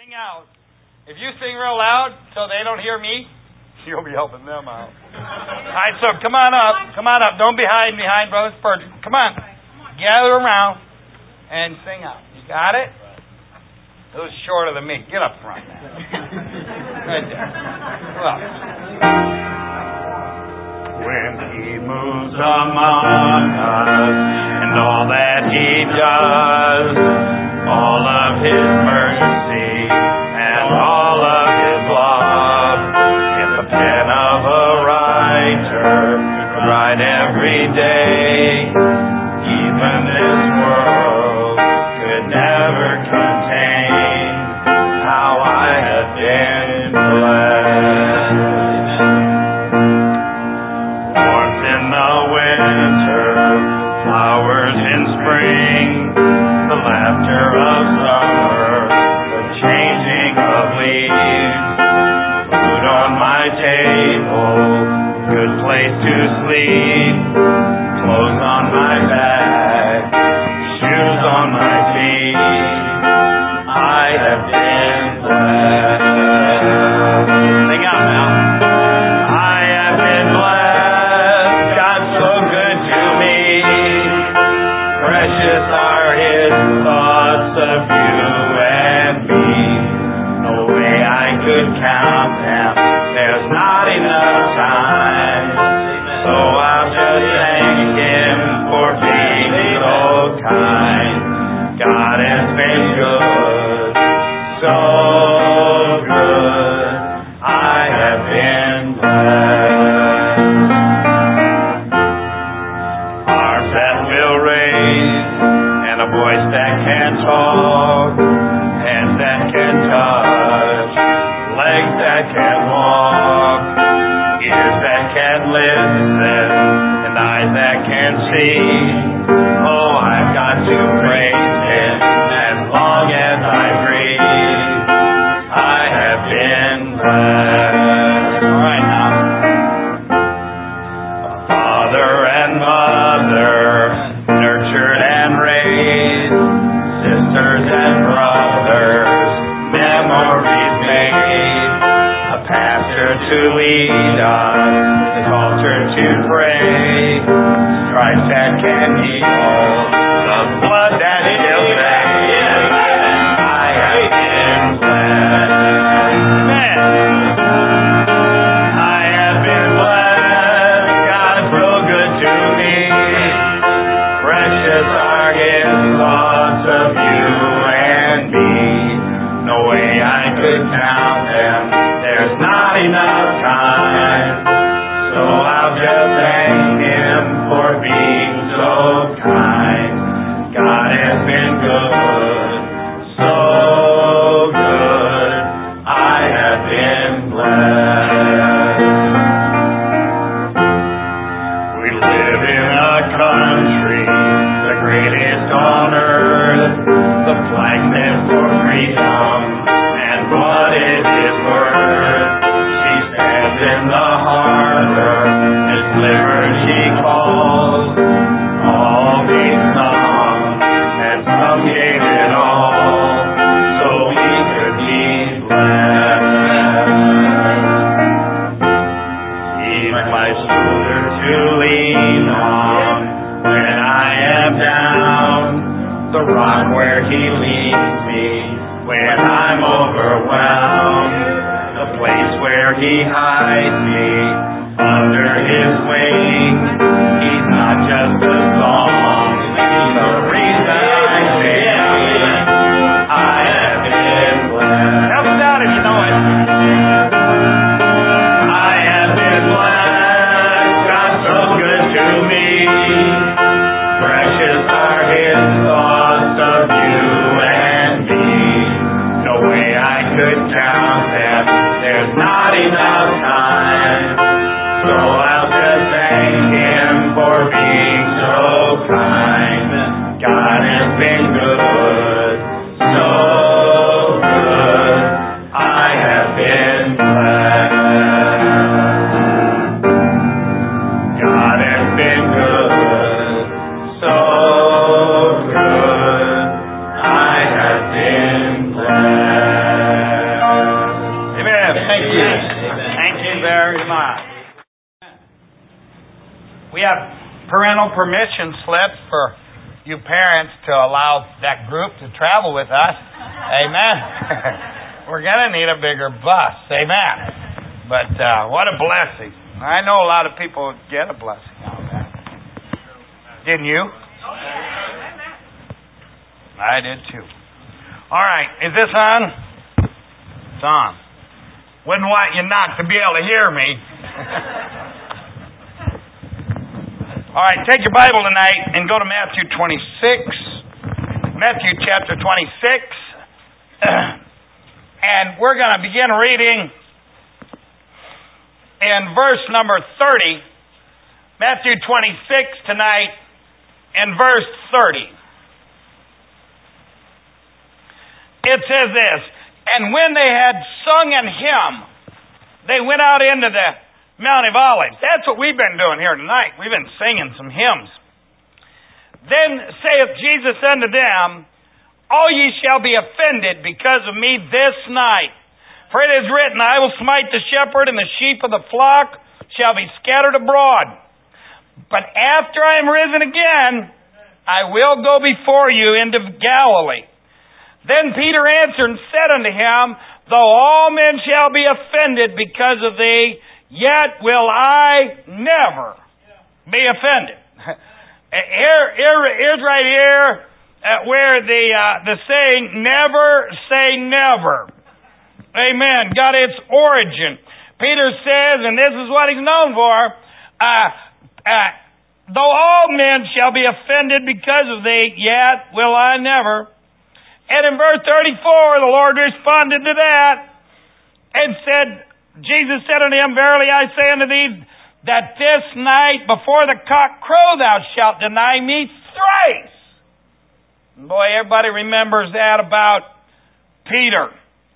sing out. If you sing real loud so they don't hear me, you'll be helping them out. All right, so come on up. Come on up. Don't be hiding behind Brother Spurgeon. Come on. Gather around and sing out. You got it? Who's shorter than me? Get up front. Right there. Well. When He moves among us and all that He does, all of His mercy and all of His love, if the pen of a writer could write every day, even this world could never contain how I have been blessed. Warmth in the winter, flowers in spring, the laughter of summer, the changing of leaves, food on my table, good place to sleep, clothes on my back, shoes on my feet. I have been blessed. Sing out now. I have been blessed. God's so good to me. Precious are His thoughts of you and me. No way I could count them. There's not enough time. So I'll just thank Him for being so kind. God has been good, so good. I have been blessed. Arms that will raise and a voice that can talk, hands that can touch, legs that can walk, ears that can listen, and eyes that can see. Oh, I've got to praise Him as long as I breathe. I have been blessed. All right now. Father and mother, nurtured and raised, sisters and brothers, memories made, a pastor to lead us, the altar to pray, stripes that can heal, the blood that will save. I have been blessed. Amen. I have been blessed. God's so good to me. Precious are His thoughts of you and me. No way I could count them. There's not enough time. So I'll just thank Him for being so kind. God has been good, so good. I have been blessed. We live in a country, the greatest on earth. The flag stands for freedom and what it is worth. She stands in the harbor, it's liberty calls. All these songs and some gave it all, so we could be blessed. He's my shoulder to lean on when I am down, the rock where He leads me when I'm overwhelmed, the place where He hides me under His wing. He's not just a song, He's the reason I sing. I have been blessed. Help us out if you know it. I have been blessed. God's so good to me. Precious are His thoughts of you and me. No way I could count them. There's not enough time. So I'll just thank Him for being so kind. God has been good, so good. I have been blessed. God has been good, so good. I have been blessed. We have parental permission slips for you parents to allow that group to travel with us. Amen. We're going to need a bigger bus. Amen. But what a blessing. I know a lot of people get a blessing out of that. Didn't you? I did too. All right. Is this on? It's on. Wouldn't want you not to be able to hear me. All right, take your Bible tonight and go to Matthew 26. Matthew chapter 26. And we're going to begin reading in verse number 30. Matthew 26 tonight and verse 30. It says this, and when they had sung an hymn, they went out into the Mount of Olives. That's what we've been doing here tonight. We've been singing some hymns. Then saith Jesus unto them, all ye shall be offended because of me this night. For it is written, I will smite the shepherd, and the sheep of the flock shall be scattered abroad. But after I am risen again, I will go before you into Galilee. Then Peter answered and said unto him, though all men shall be offended because of thee, yet will I never be offended. Here's right here where the saying, never say never. Amen. Got its origin. Peter says, and this is what he's known for, though all men shall be offended because of thee, yet will I never. And in verse 34, the Lord responded to that and said, Jesus said unto him, verily I say unto thee, that this night before the cock crow thou shalt deny me thrice. Boy, everybody remembers that about Peter.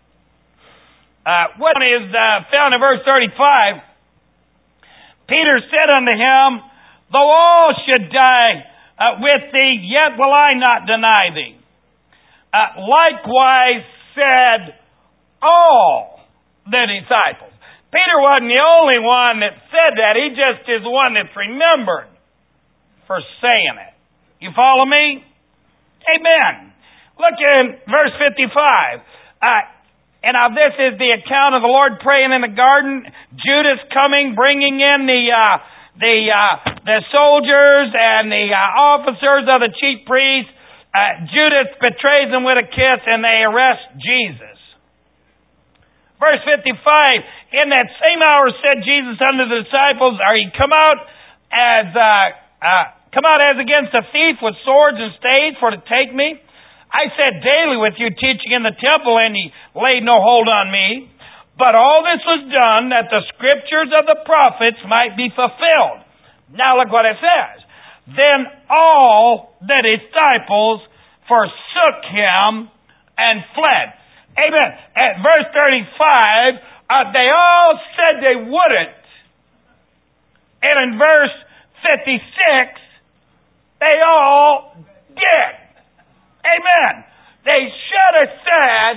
What is found in verse 35? Peter said unto him, though all should die with thee, yet will I not deny thee. Likewise said all the disciples. Peter wasn't the only one that said that. He just is the one that's remembered for saying it. You follow me? Amen. Look in verse 55. And now this is the account of the Lord praying in the garden. Judas coming, bringing in the soldiers and the officers of the chief priests. Judas betrays them with a kiss, and they arrest Jesus. Verse 55, in that same hour said Jesus unto the disciples, are ye come out as against a thief with swords and staves for to take me? I sat daily with you teaching in the temple, and ye laid no hold on me. But all this was done that the scriptures of the prophets might be fulfilled. Now look what it says. Then all the disciples forsook him and fled. Amen. At verse 35, they all said they wouldn't. And in verse 56, they all did. Amen. They should have said,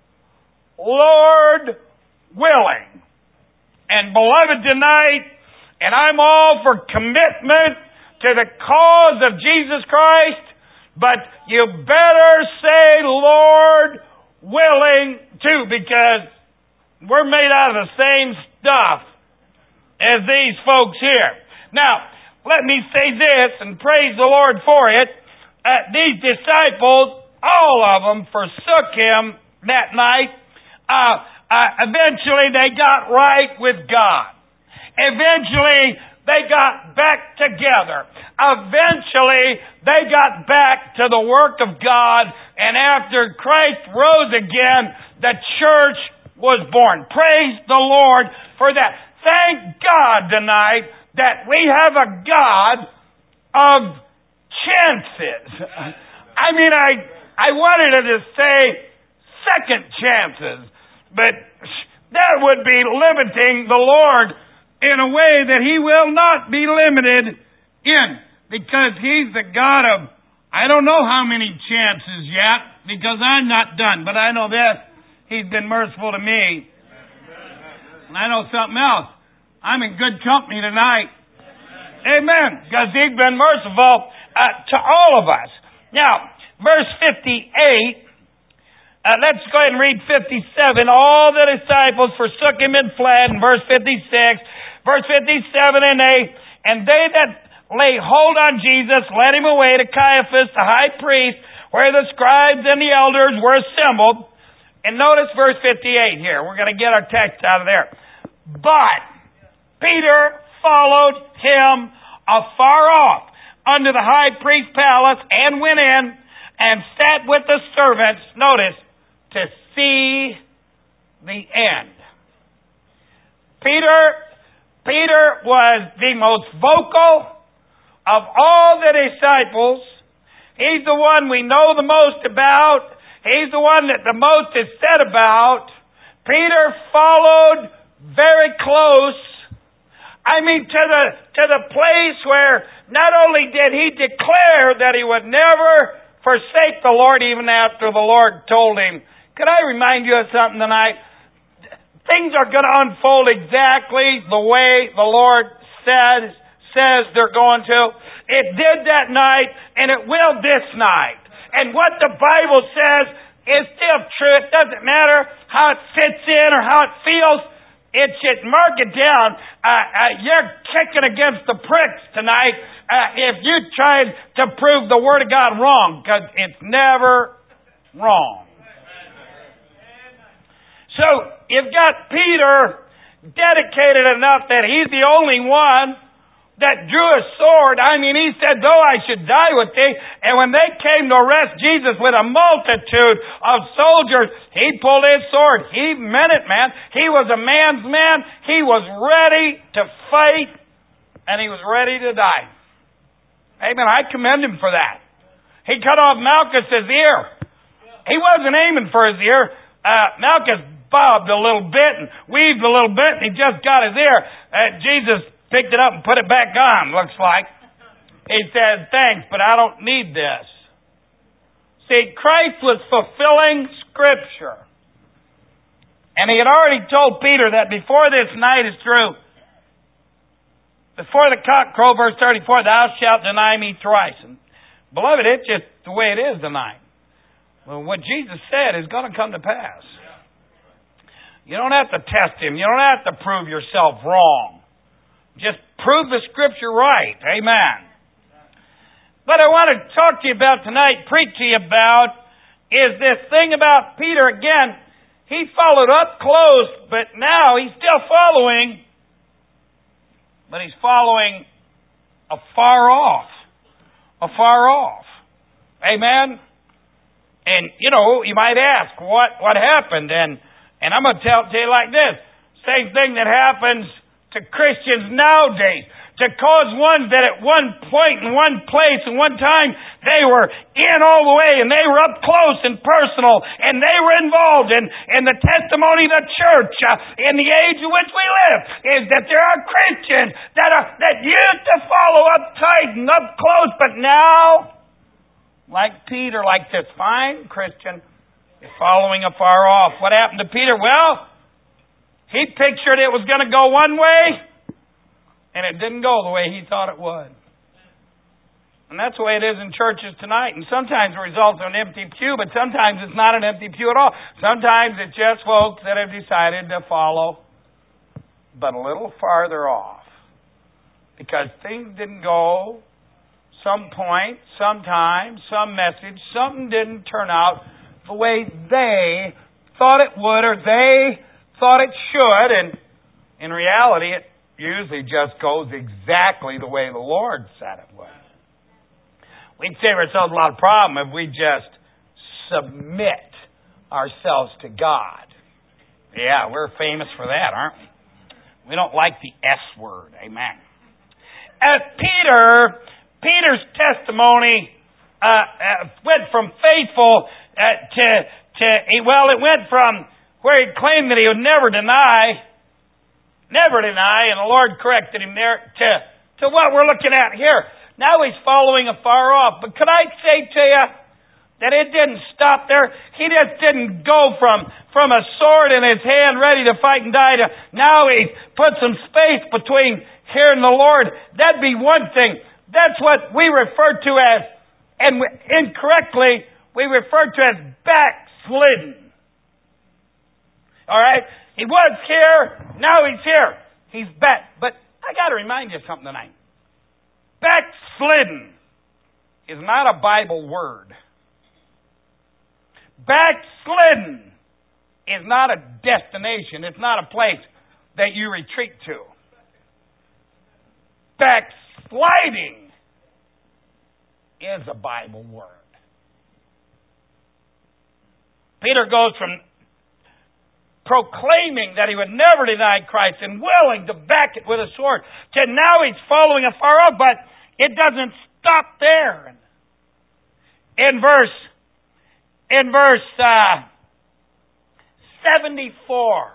Lord willing. And beloved tonight, and I'm all for commitment to the cause of Jesus Christ, but you better say, Lord willing too, because we're made out of the same stuff as these folks here. Now, let me say this and praise the Lord for it. These disciples, all of them, forsook him that night. Eventually, they got right with God. Eventually, they got back together. Eventually, they got back to the work of God. And after Christ rose again, the church was born. Praise the Lord for that. Thank God tonight that we have a God of chances. I mean, I wanted to say second chances, but that would be limiting the Lord in a way that He will not be limited in, because He's the God of, I don't know how many chances yet, because I'm not done, but I know this, He's been merciful to me. And I know something else. I'm in good company tonight. Amen. Because He's been merciful to all of us. Now, verse 58, let's go ahead and read 57. All the disciples forsook Him and fled. In verse 56, verse 57 and 8, and they that lay hold on Jesus led Him away to Caiaphas, the high priest, where the scribes and the elders were assembled. And notice verse 58 here. We're going to get our text out of there. But Peter followed Him afar off unto the high priest's palace and went in and sat with the servants, notice, to see the end. Peter was the most vocal of all the disciples. He's the one we know the most about. He's the one that the most is said about. Peter followed very close. I mean, to the place where not only did he declare that he would never forsake the Lord even after the Lord told him. Could I remind you of something tonight? Things are going to unfold exactly the way the Lord says they're going to. It did that night, and it will this night. And what the Bible says is still true. It doesn't matter how it fits in or how it feels. It should mark it down. You're kicking against the pricks tonight if you try to prove the Word of God wrong, because it's never wrong. So, you've got Peter dedicated enough that he's the only one that drew a sword. I mean, he said, though I should die with thee. And when they came to arrest Jesus with a multitude of soldiers, he pulled his sword. He meant it, man. He was a man's man. He was ready to fight, and he was ready to die. Amen. I commend him for that. He cut off Malchus's ear. He wasn't aiming for his ear. Malchus bobbed a little bit and weaved a little bit, and he just got his ear. Jesus picked it up and put it back on, looks like. He said, thanks, but I don't need this. See, Christ was fulfilling Scripture. And He had already told Peter that before this night is through, before the cock crow, verse 34, thou shalt deny me thrice. And beloved, it's just the way it is tonight. Well, what Jesus said is going to come to pass. You don't have to test Him. You don't have to prove yourself wrong. Just prove the Scripture right. Amen. But I want to talk to you about tonight, preach to you about, is this thing about Peter again. He followed up close, but now he's still following, but he's following afar off. Afar off. Amen? And, you might ask, what happened? And I'm going to tell you like this. Same thing that happens to Christians nowadays, to cause ones that at one point, in one place, in one time, they were in all the way, and they were up close and personal, and they were involved in the testimony of the church in the age in which we live, is that there are Christians that used to follow up tight and up close, but now, like Peter, like this fine Christian, is following afar off. What happened to Peter? Well, he pictured it was going to go one way, and it didn't go the way he thought it would. And that's the way it is in churches tonight. And sometimes it results in an empty pew, but sometimes it's not an empty pew at all. Sometimes it's just folks that have decided to follow, but a little farther off. Because things didn't go some point, sometime, some message, something didn't turn out the way they thought it would, or they thought it should, and in reality it usually just goes exactly the way the Lord said it would. We'd save ourselves a lot of problem if we just submit ourselves to God. Yeah, we're famous for that, aren't we? We don't like the S word. Amen. As Peter's testimony went from faithful it went from where he claimed that he would never deny, and the Lord corrected him there, to what we're looking at here. Now he's following afar off. But could I say to you that it didn't stop there? He just didn't go from a sword in his hand ready to fight and die to now he put some space between hearing the Lord, that'd be one thing. That's what we refer to as, and incorrectly, we refer to as backslidden. All right? He was here, now he's here. He's back. But I got to remind you of something tonight. Backslidden is not a Bible word. Backslidden is not a destination. It's not a place that you retreat to. Backsliding is a Bible word. Peter goes from proclaiming that he would never deny Christ and willing to back it with a sword to now he's following afar off, but it doesn't stop there. In verse 74.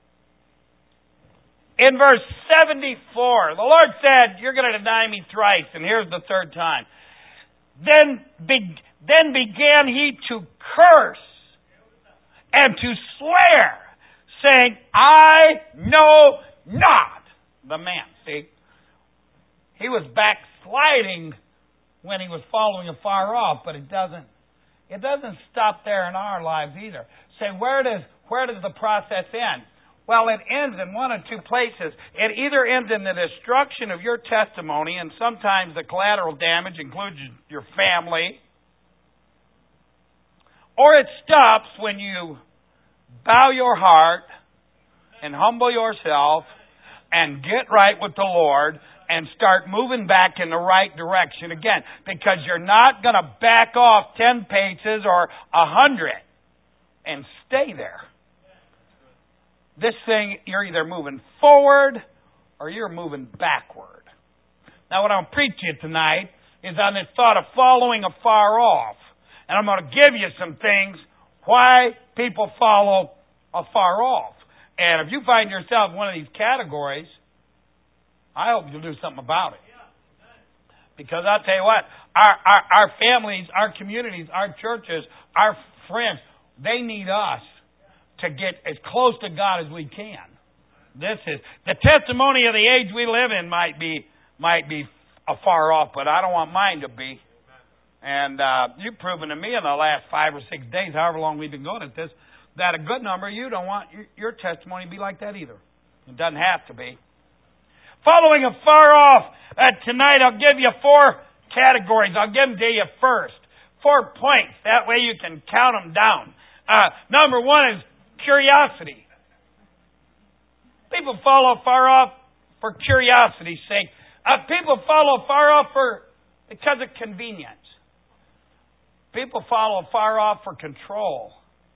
In verse 74, the Lord said, you're going to deny me thrice, and here's the third time. Then began he to curse and to swear, saying, I know not the man. See, he was backsliding when he was following afar off, but it doesn't stop there in our lives either. Say, where does the process end? Well, it ends in one of two places. It either ends in the destruction of your testimony, and sometimes the collateral damage includes your family, or it stops when you bow your heart and humble yourself and get right with the Lord and start moving back in the right direction again. Because you're not going to back off 10 paces or 100 and stay there. This thing, you're either moving forward or you're moving backward. Now, what I'm preaching to you tonight is on this thought of following afar off. And I'm going to give you some things why people follow afar off. And if you find yourself in one of these categories, I hope you'll do something about it. Because I'll tell you what, our families, our communities, our churches, our friends, they need us to get as close to God as we can. This is the testimony of the age we live in might be afar off, but I don't want mine to be. And you've proven to me in the last 5 or 6 days, however long we've been going at this, that a good number of you don't want your testimony to be like that either. It doesn't have to be. Following afar off, tonight I'll give you 4 categories. I'll give them to you first. 4 points. That way you can count them down. Number 1 is curiosity. People follow far off for curiosity's sake. People follow far off because of convenience. People follow far off for control.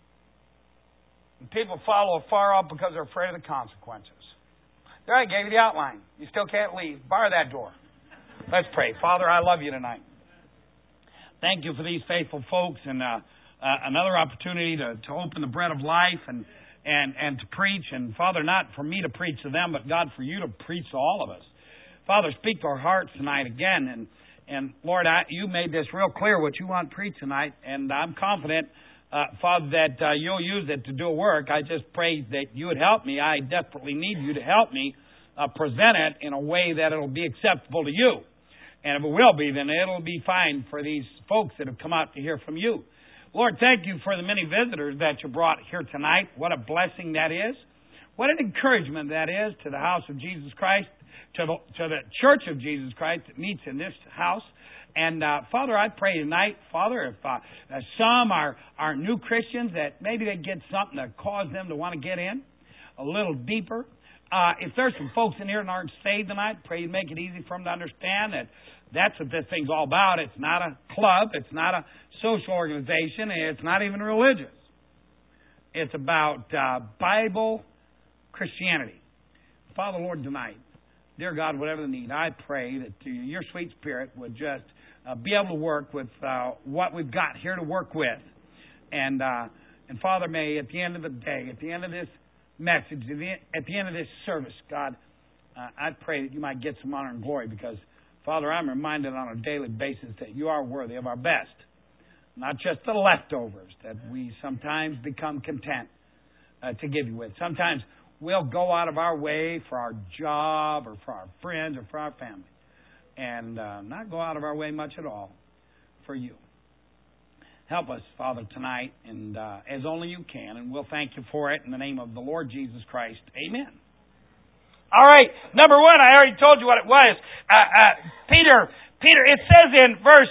And people follow far off because they're afraid of the consequences. There, I gave you the outline. You still can't leave. Bar that door. Let's pray. Father, I love you tonight. Thank you for these faithful folks and another opportunity to open the bread of life and to preach. And Father, not for me to preach to them, but God, for you to preach to all of us. Father, speak to our hearts tonight again. And Lord, you made this real clear what you want preached tonight. And I'm confident, Father, that you'll use it to do a work. I just pray that you would help me. I desperately need you to help me present it in a way that it'll be acceptable to you. And if it will be, then it'll be fine for these folks that have come out to hear from you. Lord, thank you for the many visitors that you brought here tonight. What a blessing that is. What an encouragement that is to the house of Jesus Christ, to the church of Jesus Christ that meets in this house. And Father, I pray tonight, Father, if some are new Christians, that maybe they get something to cause them to want to get in a little deeper. If there's some folks in here that aren't saved tonight, pray you make it easy for them to understand that that's what this thing's all about. It's not a club. It's not a social organization. It's not even religious. It's about Bible Christianity. Father, Lord, tonight, dear God, whatever the need, I pray that your sweet Spirit would just be able to work with what we've got here to work with. And Father, may at the end of the day, at the end of this message, at the end of this service, God, I pray that you might get some honor and glory because, Father, I'm reminded on a daily basis that you are worthy of our best. Not just the leftovers that we sometimes become content to give you with. Sometimes we'll go out of our way for our job or for our friends or for our family and not go out of our way much at all for you. Help us, Father, tonight, and as only you can, and we'll thank you for it in the name of the Lord Jesus Christ. Amen. All right, number one, I already told you what it was. Peter, it said in verse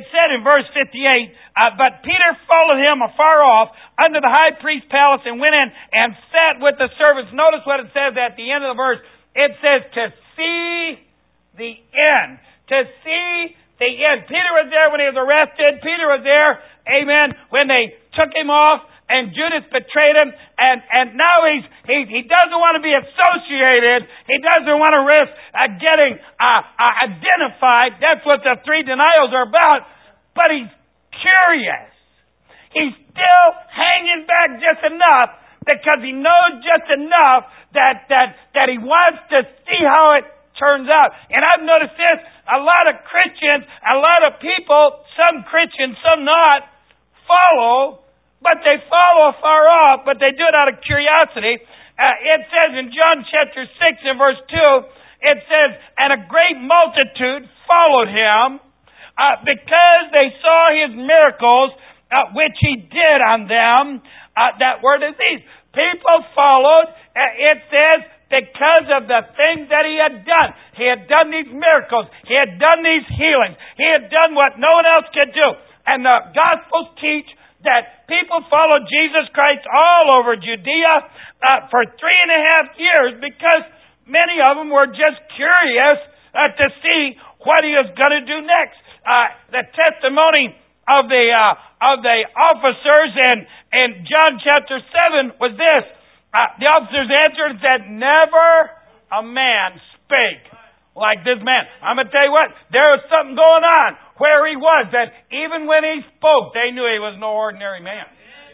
58, but Peter followed him afar off unto the high priest's palace and went in and sat with the servants. Notice what it says at the end of the verse. It says, to see the end. To see the end. Peter was there when he was arrested. Peter was there, amen, when they took him off. And Judas betrayed him, and now he doesn't want to be associated. He doesn't want to risk getting identified. That's what the three denials are about. But he's curious. He's still hanging back just enough because he knows just enough that he wants to see how it turns out. And I've noticed this: a lot of Christians, a lot of people, some Christians, some not, follow. But they follow afar off, but they do it out of curiosity. It says in John chapter 6 and verse 2, it says, and a great multitude followed him because they saw his miracles, which he did on them that were diseased. People followed, it says, because of the things that he had done. He had done these miracles. He had done these healings. He had done what no one else could do. And the Gospels teach that people followed Jesus Christ all over Judea for 3.5 years because many of them were just curious to see what he was going to do next. The testimony of the officers in John chapter 7 was this. The officers answered and said, never a man spake like this man. I'm going to tell you what, there was something going on where he was, that even when he spoke, they knew he was no ordinary man.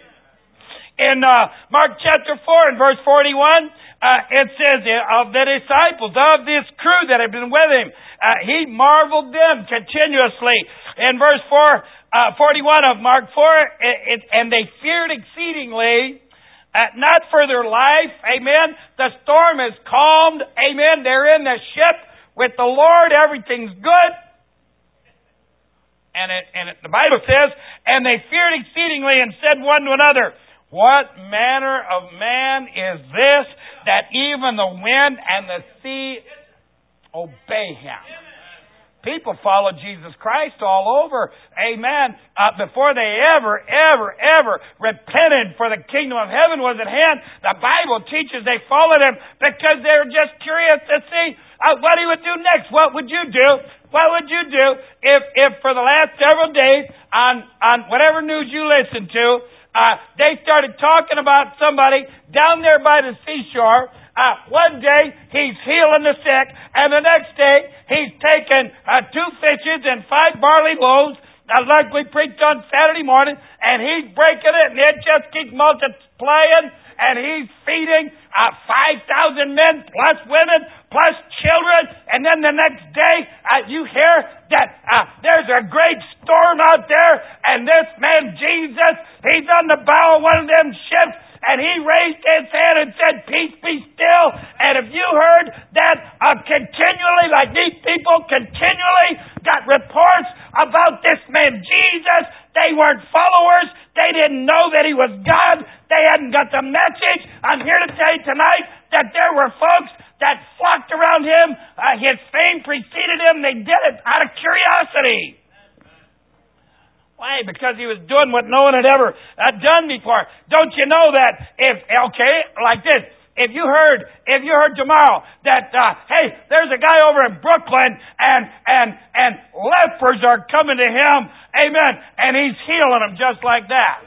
In Mark chapter 4 and verse 41, it says, of the disciples, of this crew that had been with him, he marveled them continuously. In verse 41 of Mark 4, and they feared exceedingly, not for their life, amen. The storm is calmed, amen. They're in the ship with the Lord, everything's good. And the Bible says, and they feared exceedingly and said one to another, what manner of man is this that even the wind and the sea obey him? People follow Jesus Christ all over, amen, before they ever repented for the kingdom of heaven was at hand. The Bible teaches they followed him because they were just curious to see what he would do next. What would you do? What would you do if for the last several days on whatever news you listen to, they started talking about somebody down there by the seashore? One day he's healing the sick, and the next day he's taken 2 fishes and 5 barley loaves, like we preached on Saturday morning, and he's breaking it, and it just keeps multiplying, and he's feeding 5,000 men plus women plus children, and then the next day you hear that there's a great storm out there, and this man Jesus, he's on the bow of one of them ships, and he raised his hand and said, peace be still. And if you heard that continually, like these people continually got reports about this man Jesus, they weren't followers. They didn't know that he was God. They hadn't got the message. I'm here to tell you tonight that there were folks that flocked around him. His fame preceded him. They did it out of curiosity. Why? Because he was doing what no one had ever done before. Don't you know that like this, if you heard tomorrow that, hey, there's a guy over in Brooklyn and lepers are coming to him, amen, and he's healing them just like that.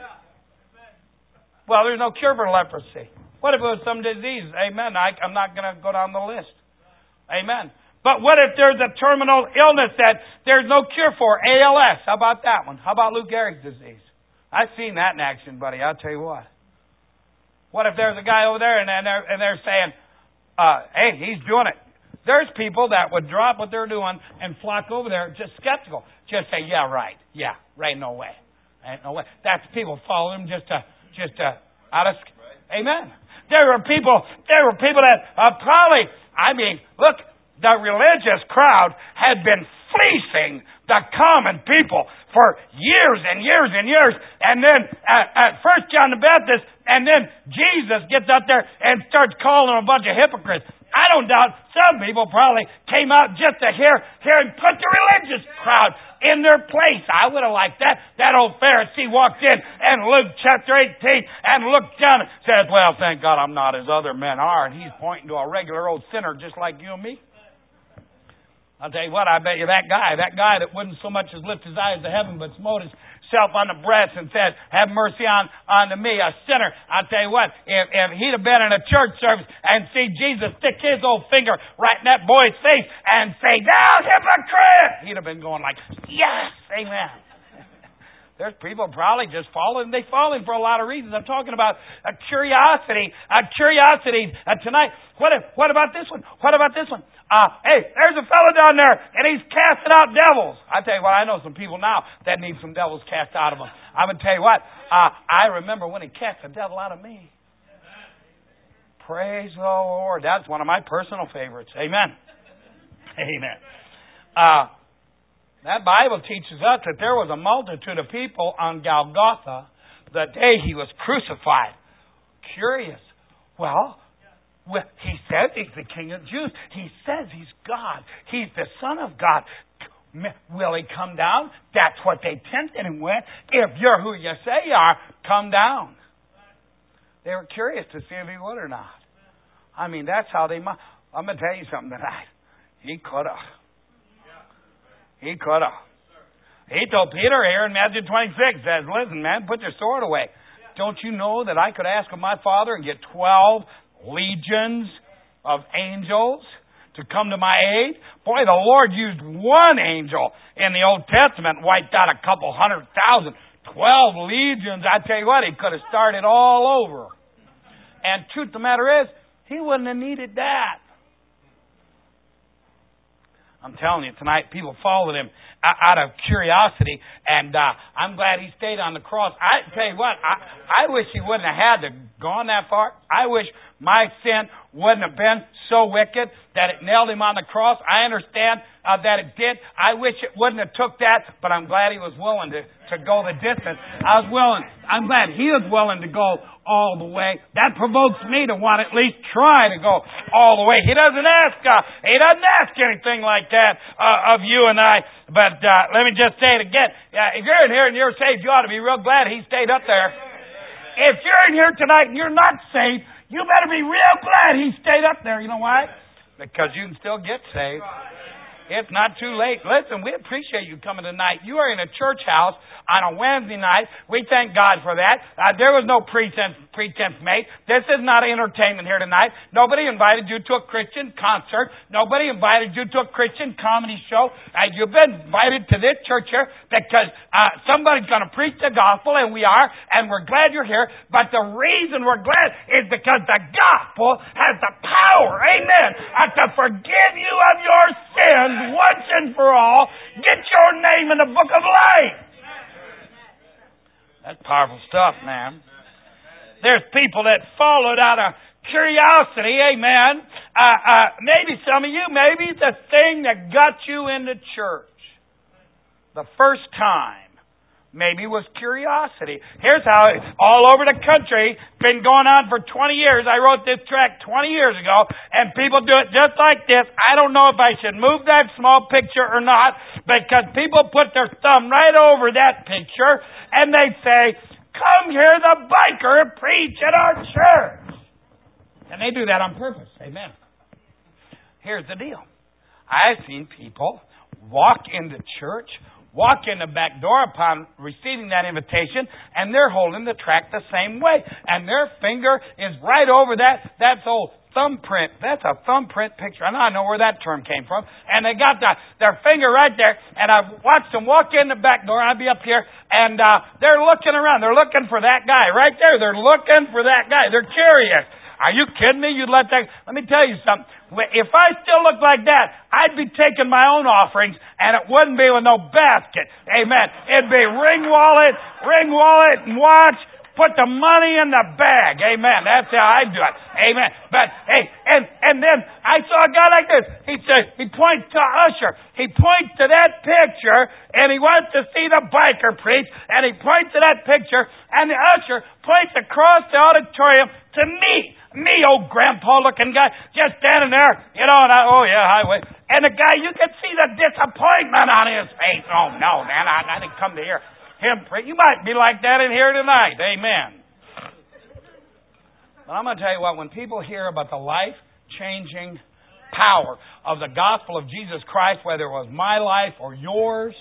Well, there's no cure for leprosy. What if it was some disease? Amen. I'm not going to go down the list. Amen. But what if there's a terminal illness that there's no cure for? ALS. How about that one? How about Lou Gehrig's disease? I've seen that in action, buddy. I'll tell you what. What if there's a guy over there and they're saying, hey, he's doing it. There's people that would drop what they're doing and flock over there just skeptical. Just say, yeah, right. Yeah, right, no way. Ain't no way. That's people follow him just to out of... Amen. There were people that probably, look, the religious crowd had been fleecing the common people for years and years and years. And then at first John the Baptist, and then Jesus gets up there and starts calling them a bunch of hypocrites. I don't doubt some people probably came out just to hear and put the religious crowd in their place. I would have liked that. That old Pharisee walked in and Luke chapter 18 and looked down and said, well, thank God I'm not as other men are. And he's pointing to a regular old sinner just like you and me. I'll tell you what, I bet you that guy that wouldn't so much as lift his eyes to heaven but smote himself on the breast and said, have mercy on me, a sinner. I'll tell you what, if he'd have been in a church service and see Jesus stick his old finger right in that boy's face and say, thou hypocrite, he'd have been going like, yes, amen. There's people probably just falling. They falling for a lot of reasons. I'm talking about a curiosity. Tonight. What about this one? What about this one? Hey, there's a fellow down there, and he's casting out devils. I tell you what, I know some people now that need some devils cast out of them. I'm going to tell you what. I remember when he cast the devil out of me. Praise the Lord. That's one of my personal favorites. Amen. Amen. That Bible teaches us that there was a multitude of people on Golgotha the day he was crucified. Curious. Well, he says he's the King of the Jews. He says he's God. He's the Son of God. Will he come down? That's what they tempted him with. If you're who you say you are, come down. They were curious to see if he would or not. That's how they might. I'm going to tell you something tonight. He could have. He could have. He told Peter here in Matthew 26, says, listen, man, put your sword away. Don't you know that I could ask of my Father and get 12 legions of angels to come to my aid? Boy, the Lord used one angel in the Old Testament, wiped out a couple 100,000. 12 legions, I tell you what, he could have started all over. And truth of the matter is, he wouldn't have needed that. I'm telling you, tonight people followed him out of curiosity, and I'm glad he stayed on the cross. I tell you what, I wish he wouldn't have had to gone that far. I wish my sin wouldn't have been so wicked that it nailed him on the cross. I understand that it did. I wish it wouldn't have took that, but I'm glad he was willing to go the distance. I'm glad he was willing to go all the way. That provokes me to want to at least try to go all the way. He doesn't ask anything like that of you and I. But let me just say it again. If you're in here and you're saved, you ought to be real glad he stayed up there. If you're in here tonight and you're not saved, you better be real glad he stayed up there. You know why? Because you can still get saved. It's not too late. Listen, we appreciate you coming tonight. You are in a church house on a Wednesday night. We thank God for that. There was no pretense made. This is not entertainment here tonight. Nobody invited you to a Christian concert. Nobody invited you to a Christian comedy show. You've been invited to this church here because somebody's going to preach the gospel, and we are, and we're glad you're here. But the reason we're glad is because the gospel has the power, amen, to forgive you of your sins once and for all. Get your name in the book of life. That's powerful stuff, man. There's people that followed out of curiosity, amen. Maybe some of you, maybe the thing that got you into church the first time maybe was curiosity. Here's how all over the country, been going on for 20 years. I wrote this tract 20 years ago, and people do it just like this. I don't know if I should move that small picture or not, because people put their thumb right over that picture, and they say, come hear the biker preach at our church. And they do that on purpose. Amen. Here's the deal. I've seen people walk into church, walk in the back door upon receiving that invitation, and they're holding the tract the same way. And their finger is right over that. That's old thumbprint. That's a thumbprint picture. I know where that term came from. And they got their finger right there. And I've watched them walk in the back door. I'll be up here. And they're looking around. They're looking for that guy right there. They're looking for that guy. They're curious. Are you kidding me? You'd let me tell you something. If I still look like that, I'd be taking my own offerings, and it wouldn't be with no basket. Amen. It'd be ring wallet, and watch, Put the money in the bag. Amen. That's how I do it. Amen. But hey, and then I saw a guy like this. He said, he points to Usher. He points to that picture, and he wants to see the biker preach, and he points to that picture, and the usher points across the auditorium to me. Me, old grandpa-looking guy, just standing there, and highway. And the guy, you could see the disappointment on his face. Oh, no, man, I didn't come to hear him preach. You might be like that in here tonight. Amen. But I'm going to tell you what, when people hear about the life-changing power of the gospel of Jesus Christ, whether it was my life or yours,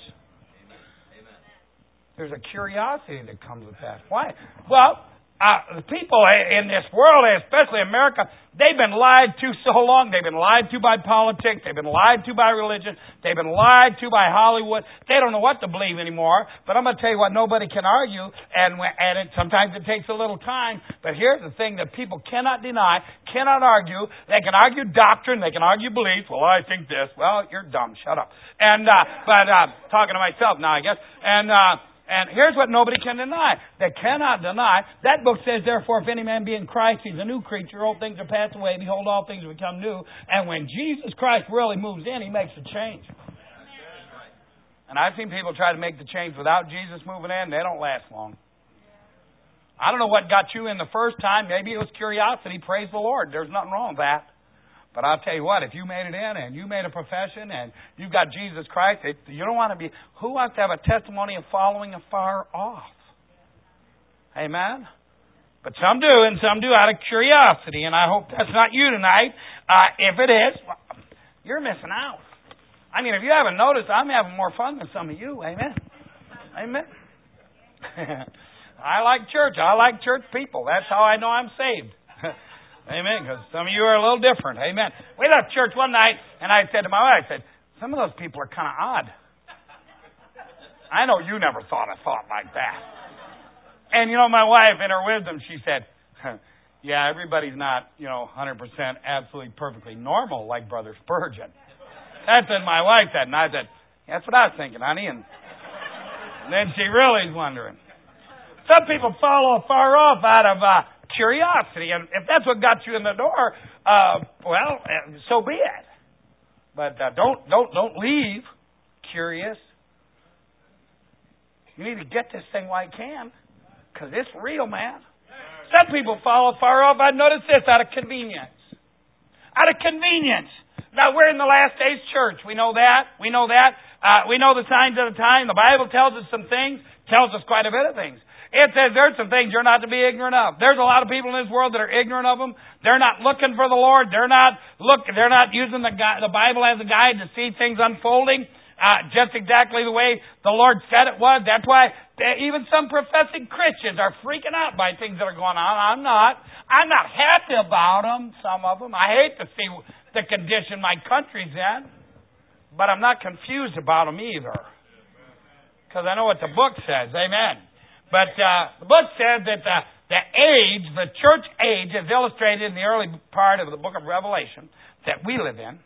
there's a curiosity that comes with that. Why? Well, the people in this world, especially America, they've been lied to so long. They've been lied to by politics. They've been lied to by religion. They've been lied to by Hollywood. They don't know what to believe anymore. But I'm going to tell you what, nobody can argue, and sometimes it takes a little time. But here's the thing that people cannot deny, cannot argue. They can argue doctrine. They can argue belief. Well, I think this. Well, you're dumb. Shut up. But talking to myself now, I guess. And here's what nobody can deny. They cannot deny. That book says, therefore, if any man be in Christ, he's a new creature. Old things are passed away. Behold, all things have become new. And when Jesus Christ really moves in, he makes a change. And I've seen people try to make the change without Jesus moving in. They don't last long. I don't know what got you in the first time. Maybe it was curiosity. Praise the Lord. There's nothing wrong with that. But I'll tell you what, if you made it in and you made a profession and you've got Jesus Christ, you don't want to be... Who wants to have a testimony of following afar off? Amen? But some do, and some do out of curiosity, and I hope that's not you tonight. If it is, well, you're missing out. I mean, if you haven't noticed, I'm having more fun than some of you. Amen? Amen? I like church. I like church people. That's how I know I'm saved. Amen, because some of you are a little different. Amen. We left church one night, and I said to my wife, I said, some of those people are kind of odd. I know you never thought a thought like that. And, my wife, in her wisdom, she said, yeah, everybody's not, 100% absolutely perfectly normal like Brother Spurgeon. That's what my wife said. And I said, that's what I was thinking, honey. And then she really is wondering. Some people follow far off out of... curiosity, and if that's what got you in the door, so be it. But don't leave curious. You need to get this thing while you can, because it's real, man. Some people follow far off. I noticed this out of convenience. Out of convenience. Now we're in the last days church. We know that. We know the signs of the time. The Bible tells us some things. Tells us quite a bit of things. It says there's some things you're not to be ignorant of. There's a lot of people in this world that are ignorant of them. They're not looking for the Lord. They're not using the Bible as a guide to see things unfolding just exactly the way the Lord said it was. That's why even some professing Christians are freaking out by things that are going on. I'm not happy about them, some of them. I hate to see the condition my country's in. But I'm not confused about them either. Because I know what the book says. Amen. But the book says that the church age, is illustrated in the early part of the book of Revelation that we live in,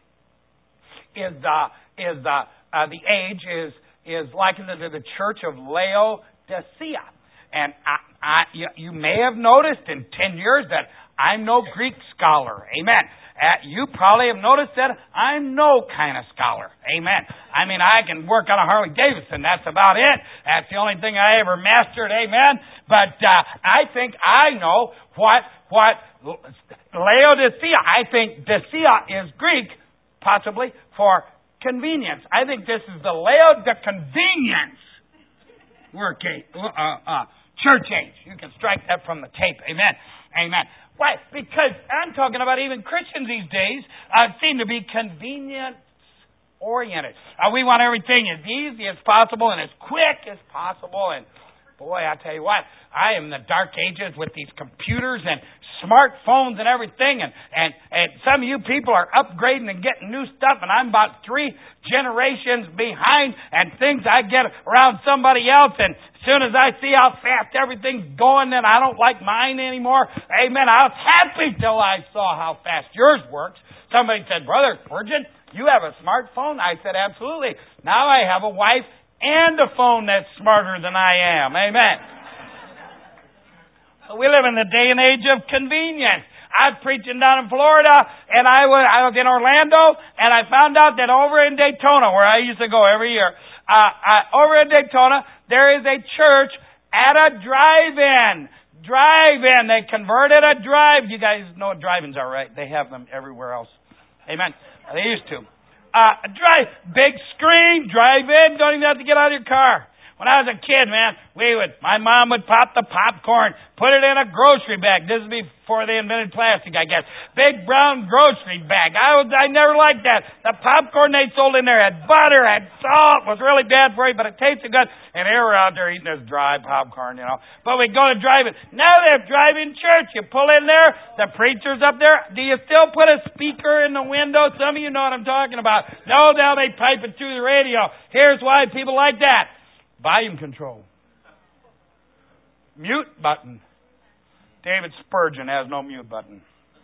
the age is likened to the church of Laodicea. And you may have noticed in 10 years that I'm no Greek scholar. Amen. You probably have noticed that I'm no kind of scholar. Amen. I mean, I can work on a Harley Davidson. That's about it. That's the only thing I ever mastered. Amen. But I think I know what Laodicea. I think Decea is Greek, possibly, for convenience. I think this is the convenience church age. You can strike that from the tape. Amen. Amen. Why? Because I'm talking about even Christians these days seem to be convenience-oriented. We want everything as easy as possible and as quick as possible. And boy, I tell you what, I am in the dark ages with these computers and smartphones and everything. And some of you people are upgrading and getting new stuff, and I'm about 3 generations behind and things I get around somebody else. And as soon as I see how fast everything's going, then I don't like mine anymore. Amen. I was happy till I saw how fast yours works. Somebody said, Brother Spurgeon, you have a smartphone? I said, absolutely. Now I have a wife and a phone that's smarter than I am. Amen. We live in the day and age of convenience. I was preaching down in Florida, and I was in Orlando, and I found out that over in Daytona, where I used to go every year, over in Daytona, there is a church at a drive-in. Drive-in. They converted a drive. You guys know what drive-ins are, right? They have them everywhere else. Amen. They used to. Big screen, drive-in, don't even have to get out of your car. When I was a kid, man, my mom would pop the popcorn, put it in a grocery bag. This is before they invented plastic, I guess. Big brown grocery bag. I never liked that. The popcorn they sold in there had butter, had salt, was really bad for you, but it tasted good. And they were out there eating this dry popcorn, But we'd go to drive-in. Now they have drive-in church. You pull in there, the preacher's up there. Do you still put a speaker in the window? Some of you know what I'm talking about. No, now they pipe it through the radio. Here's why people like that. Volume control. Mute button. David Spurgeon has no mute button.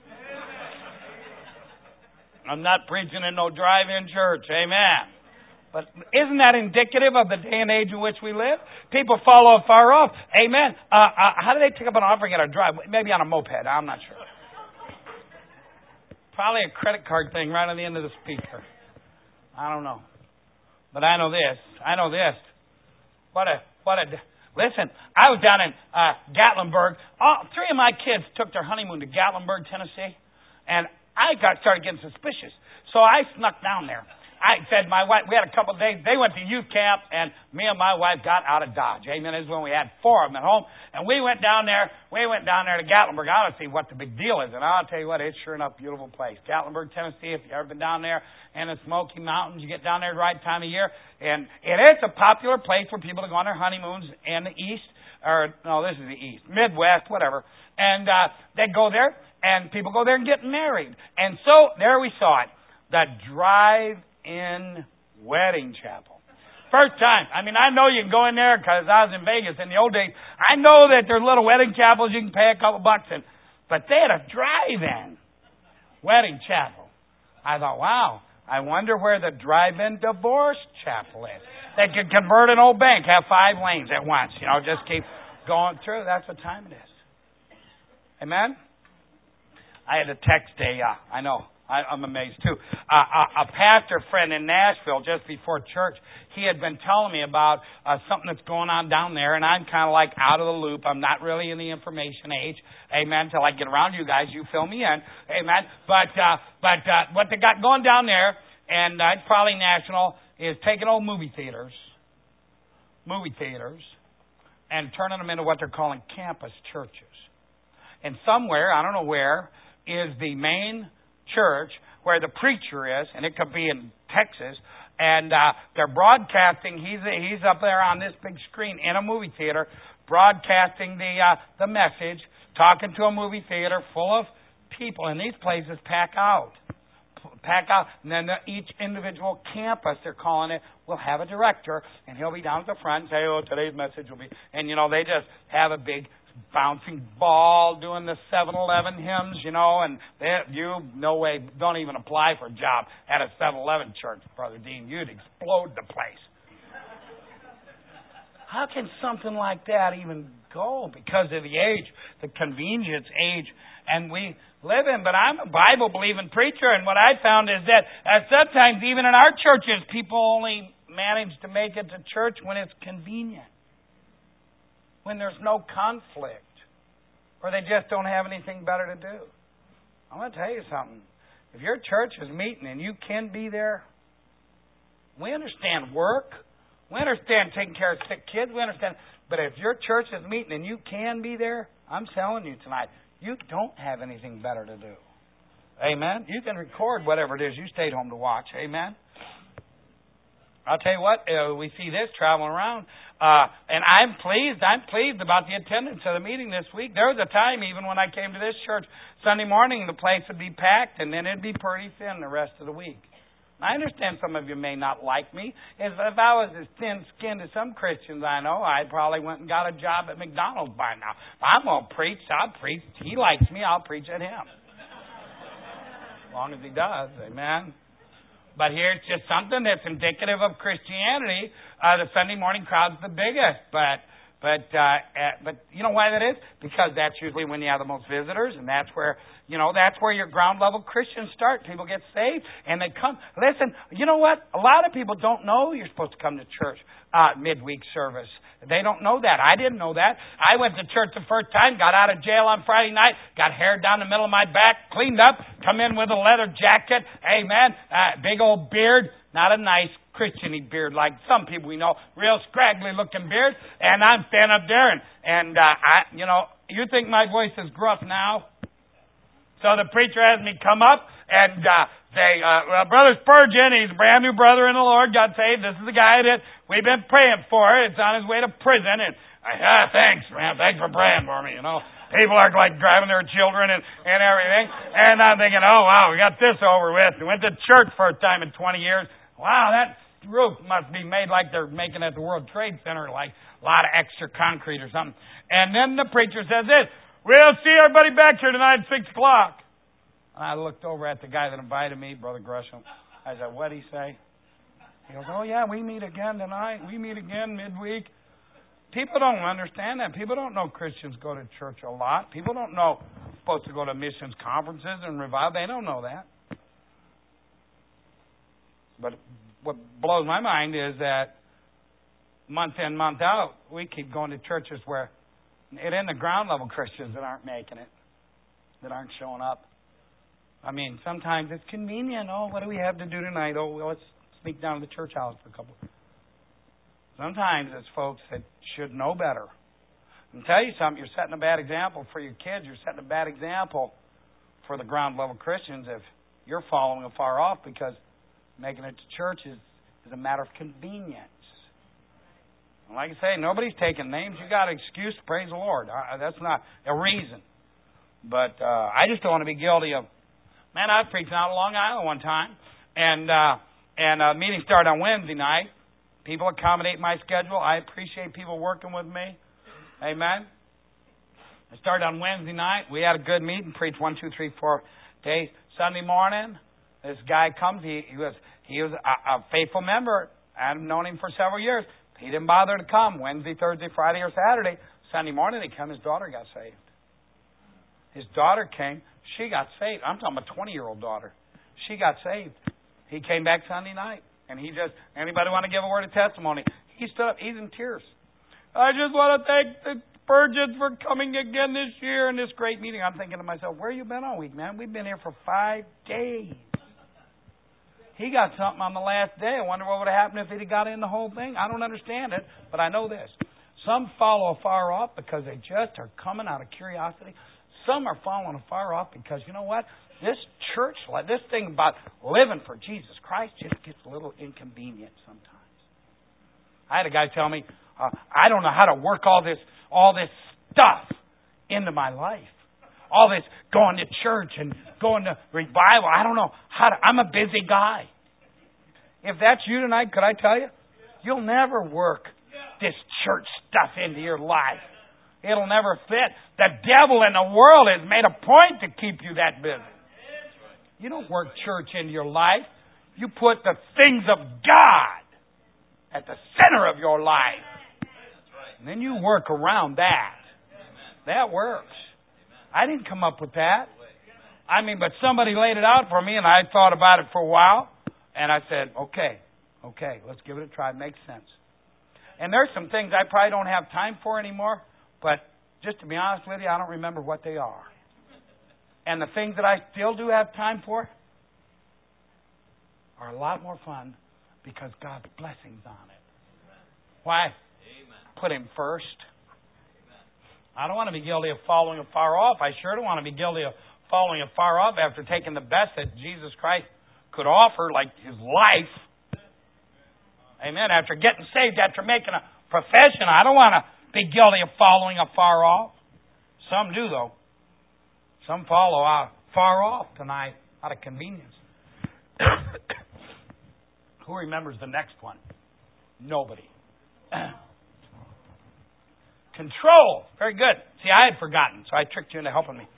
I'm not preaching in no drive-in church. Amen. But isn't that indicative of the day and age in which we live? People follow far off. Amen. How do they take up an offering at a drive? Maybe on a moped. I'm not sure. Probably a credit card thing right on the end of the speaker. I don't know. But I know this. Listen, I was down in Gatlinburg. Three of my kids took their honeymoon to Gatlinburg, Tennessee, and I started getting suspicious. So I snuck down there. I said, my wife, we had a couple of days. They went to youth camp, and me and my wife got out of Dodge. Amen. This is when we had 4 of them at home. And we went down there. We went down there to Gatlinburg. I want to see what the big deal is. And I'll tell you what, it's sure enough a beautiful place. Gatlinburg, Tennessee, if you've ever been down there in the Smoky Mountains, you get down there the right time of year. And it's a popular place for people to go on their honeymoons in the east. This is the east. Midwest, whatever. And they go there, and people go there and get married. And so there we saw it. The drive-in wedding chapel. First time. I know you can go in there because I was in Vegas in the old days. I know that there's little wedding chapels you can pay a couple bucks in. But they had a drive-in wedding chapel. I thought, wow, I wonder where the drive-in divorce chapel is. They could convert an old bank, have 5 lanes at once. Just keep going through. That's what time it is. Amen? I had to text I know. I'm amazed too. A pastor friend in Nashville just before church, he had been telling me about something that's going on down there, and I'm kind of like out of the loop. I'm not really in the information age. Amen. Till I get around you guys, you fill me in. Amen. But what they got going down there, and it's probably national, is taking old movie theaters, and turning them into what they're calling campus churches. And somewhere, I don't know where, is the main church where the preacher is, and it could be in Texas, and they're broadcasting. He's up there on this big screen in a movie theater, broadcasting the message, talking to a movie theater full of people, and these places pack out. And then each individual campus, they're calling it, will have a director, and he'll be down at the front and say, today's message will be, and they just have a big bouncing ball, doing the 7-Eleven hymns, and no way, don't even apply for a job at a 7-Eleven church, Brother Dean. You'd explode the place. How can something like that even go? Because of the age, the convenience age, and we live in. But I'm a Bible-believing preacher, and what I found is that sometimes even in our churches, people only manage to make it to church when it's convenient, when there's no conflict, or they just don't have anything better to do. I'm going to tell you something. If your church is meeting and you can be there, we understand work. We understand taking care of sick kids. We understand. But if your church is meeting and you can be there, I'm telling you tonight, you don't have anything better to do. Amen? You can record whatever it is you stayed home to watch. Amen? I'll tell you what, we see this traveling around. And I'm pleased about the attendance of the meeting this week. There was a time, even when I came to this church, Sunday morning, the place would be packed, and then it'd be pretty thin the rest of the week. I understand some of you may not like me. If I was as thin-skinned as some Christians I know, I probably went and got a job at McDonald's by now. If I'm going to preach, I'll preach. He likes me, I'll preach at him. As long as he does, amen. But here's just something that's indicative of Christianity. The Sunday morning crowd's the biggest, but But you know why that is? Because that's usually when you have the most visitors, and that's where your ground level Christians start. People get saved, and they come. Listen, you know what? A lot of people don't know you're supposed to come to church midweek service. They don't know that. I didn't know that. I went to church the first time, got out of jail on Friday night, got hair down the middle of my back, cleaned up, come in with a leather jacket, amen, big old beard, not a nice Christian-y beard like some people we know, real scraggly looking beard, and I'm standing up there, and you think my voice is gruff now? So the preacher has me come up and say, Brother Spurgeon, he's a brand new brother in the Lord, got saved. This is the guy that we've been praying for. It's on his way to prison. And thanks, man. Thanks for praying for me, People are like driving their children and everything. And I'm thinking, oh, wow, we got this over with. We went to church first time in 20 years. Wow, that roof must be made like they're making at the World Trade Center, like a lot of extra concrete or something. And then the preacher says this, we'll see everybody back here tonight at 6 o'clock. And I looked over at the guy that invited me, Brother Gresham. I said, what'd he say? He goes, oh, yeah, we meet again tonight. We meet again midweek. People don't understand that. People don't know Christians go to church a lot. People don't know supposed to go to missions conferences and revival. They don't know that. But what blows my mind is that month in, month out, we keep going to churches where it ain't the ground level Christians that aren't making it, that aren't showing up. I mean, sometimes it's convenient. Oh, what do we have to do tonight? Oh, well, let's sneak down to the church house for a couple. Sometimes it's folks that should know better. I'll tell you something, you're setting a bad example for your kids. You're setting a bad example for the ground level Christians if you're following afar off, because making it to church is a matter of convenience. And like I say, nobody's taking names. You got an excuse, praise the Lord. That's not a reason. But I just don't want to be guilty of. Man, I was preaching out of Long Island one time, and a meeting started on Wednesday night. People accommodate my schedule. I appreciate people working with me. Amen. I started on Wednesday night. We had a good meeting, preached 1, 2, 3, 4 days. Sunday morning, this guy comes. He was a faithful member. I've known him for several years. He didn't bother to come Wednesday, Thursday, Friday, or Saturday. Sunday morning, he came. His daughter got saved. His daughter came. She got saved. I'm talking about a 20-year-old daughter. She got saved. He came back Sunday night. And anybody want to give a word of testimony? He stood up. He's in tears. I just want to thank the Spurgeons for coming again this year in this great meeting. I'm thinking to myself, where you been all week, man? We've been here for 5 days. He got something on the last day. I wonder what would have happened if he'd got in the whole thing. I don't understand it, but I know this. Some follow afar off because they just are coming out of curiosity. Some are following afar off because, you know what? This church, this thing about living for Jesus Christ just gets a little inconvenient sometimes. I had a guy tell me, I don't know how to work all this stuff into my life. All this going to church and going to revival. I don't know how to. I'm a busy guy. If that's you tonight, could I tell you? You'll never work this church stuff into your life. It'll never fit. The devil in the world has made a point to keep you that busy. You don't work church into your life. You put the things of God at the center of your life. And then you work around that. That works. I didn't come up with that. But somebody laid it out for me, and I thought about it for a while. And I said, okay, let's give it a try. It makes sense. And there's some things I probably don't have time for anymore. But just to be honest with you, I don't remember what they are. And the things that I still do have time for are a lot more fun because God's blessings on it. Why? Put Him first. I don't want to be guilty of following afar off. I sure don't want to be guilty of following afar off after taking the best that Jesus Christ could offer, like His life. Amen. After getting saved, after making a profession, I don't want to be guilty of following afar off. Some do, though. Some follow far off tonight out of convenience. Who remembers the next one? Nobody. Control. Very good. See, I had forgotten, so I tricked you into helping me.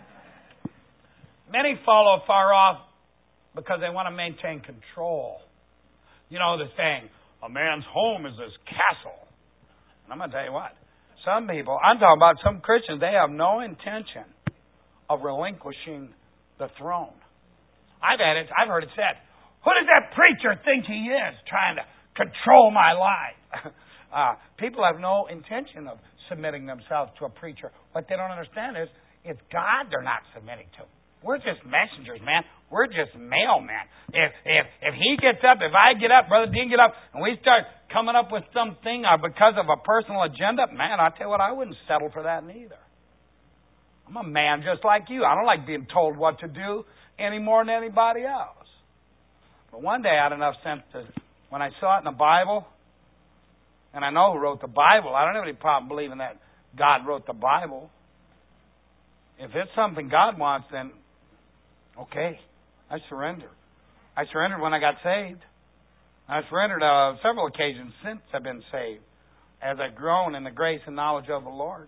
Many follow far off because they want to maintain control. You know the saying, a man's home is his castle. And I'm going to tell you what, Some people, I'm talking about some Christians, they have no intention of relinquishing the throne. I've heard it said, who does that preacher think he is trying to control my life? People have no intention of submitting themselves to a preacher. What they don't understand is it's God they're not submitting to. We're just messengers, man. We're just mailmen. If he gets up, if I get up, Brother Dean get up, and we start coming up with something because of a personal agenda, man, I tell you what, I wouldn't settle for that neither. I'm a man just like you. I don't like being told what to do any more than anybody else. But one day I had enough sense to, when I saw it in the Bible, and I know who wrote the Bible, I don't have any problem believing that God wrote the Bible. If it's something God wants, then okay, I surrender. I surrendered when I got saved. I surrendered several occasions since I've been saved, as I've grown in the grace and knowledge of the Lord.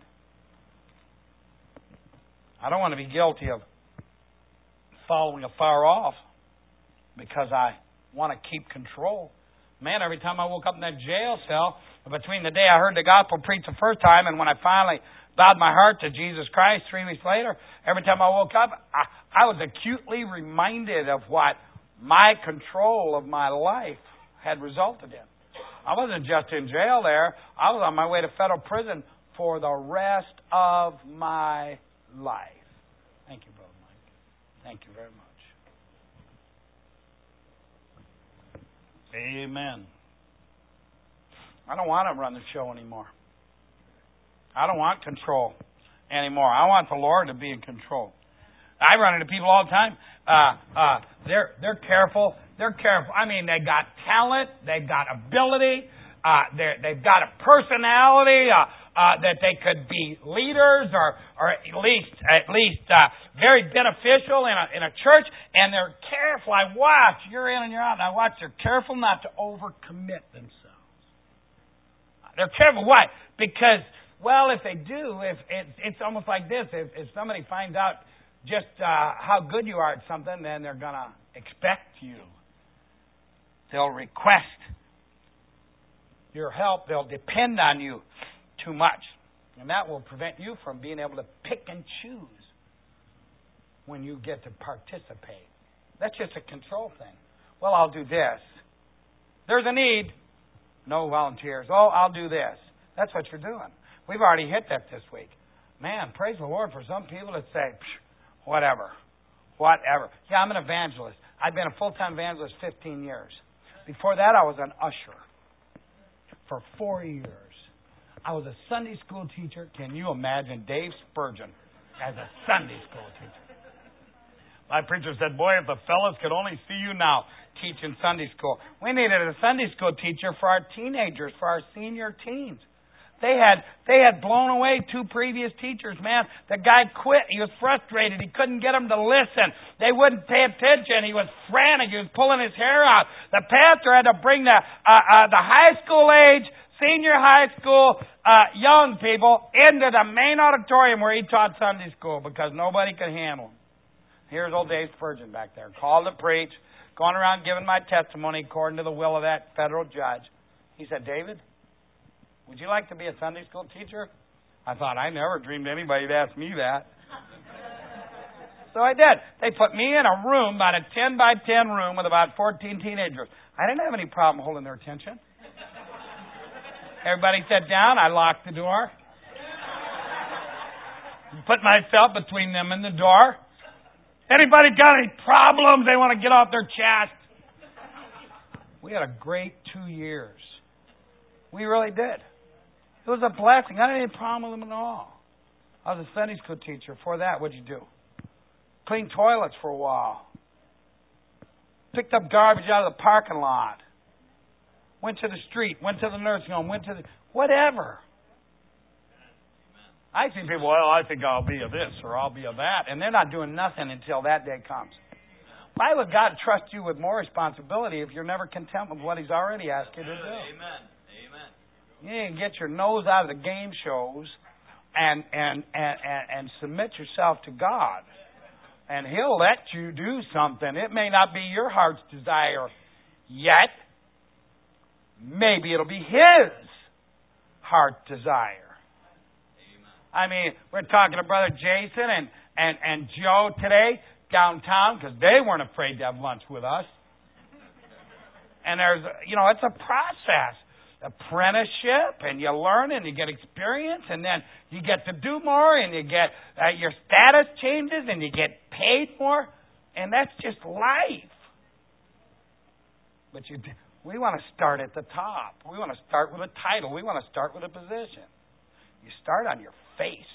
I don't want to be guilty of following afar off because I want to keep control. Man, every time I woke up in that jail cell, between the day I heard the gospel preached the first time and when I finally bowed my heart to Jesus Christ 3 weeks later, every time I woke up, I was acutely reminded of what my control of my life had resulted in. I wasn't just in jail there. I was on my way to federal prison for the rest of my life. Thank you, Brother Mike. Thank you very much. Amen. I don't want to run the show anymore. I don't want control anymore. I want the Lord to be in control. I run into people all the time. They're careful. They're careful. I mean, they got talent. They've got ability. They've got a personality that they could be leaders or at least very beneficial in a church. And they're careful. I watch. You're in and you're out. And I watch. They're careful not to overcommit themselves. They're careful. Why? Because, well, if they do, it's almost like this. If somebody finds out just how good you are at something, then they're going to expect you. They'll request your help. They'll depend on you too much. And that will prevent you from being able to pick and choose when you get to participate. That's just a control thing. Well, I'll do this. There's a need. No volunteers. Oh, I'll do this. That's what you're doing. We've already hit that this week. Man, praise the Lord for some people that say, whatever. Yeah, I'm an evangelist. I've been a full-time evangelist 15 years. Before that, I was an usher for 4 years. I was a Sunday school teacher. Can you imagine Dave Spurgeon as a Sunday school teacher? My preacher said, boy, if the fellas could only see you now teaching Sunday school. We needed a Sunday school teacher for our teenagers, for our senior teens. They had blown away 2 previous teachers, man. The guy quit. He was frustrated. He couldn't get them to listen. They wouldn't pay attention. He was frantic. He was pulling his hair out. The pastor had to bring the high school age, senior high school, young people into the main auditorium where he taught Sunday school because nobody could handle him. Here's old Dave Spurgeon back there, called to preach, going around giving my testimony according to the will of that federal judge. He said, David, would you like to be a Sunday school teacher? I thought, I never dreamed anybody'd ask me that. So I did. They put me in a room, about a 10 by 10 room with about 14 teenagers. I didn't have any problem holding their attention. Everybody sat down. I locked the door. Put myself between them and the door. Anybody got any problems they want to get off their chest? We had a great 2 years. We really did. It was a blessing. I didn't have any problem with them at all. I was a Sunday school teacher. Before that, what'd you do? Cleaned toilets for a while. Picked up garbage out of the parking lot. Went to the street. Went to the nursing home. Went to the... whatever. I see people, well, I think I'll be a this or I'll be a that. And they're not doing nothing until that day comes. Why would God trust you with more responsibility if you're never content with what He's already asked you to do? Amen. You need to get your nose out of the game shows and submit yourself to God. And He'll let you do something. It may not be your heart's desire yet. Maybe it'll be His heart desire. I mean, we're talking to Brother Jason and Joe today downtown because they weren't afraid to have lunch with us. And there's, it's a process. Apprenticeship, and you learn and you get experience, and then you get to do more, and you get your status changes, and you get paid more, and that's just life. But we want to start at the top. We want to start with a title. We want to start with a position. You start on your face.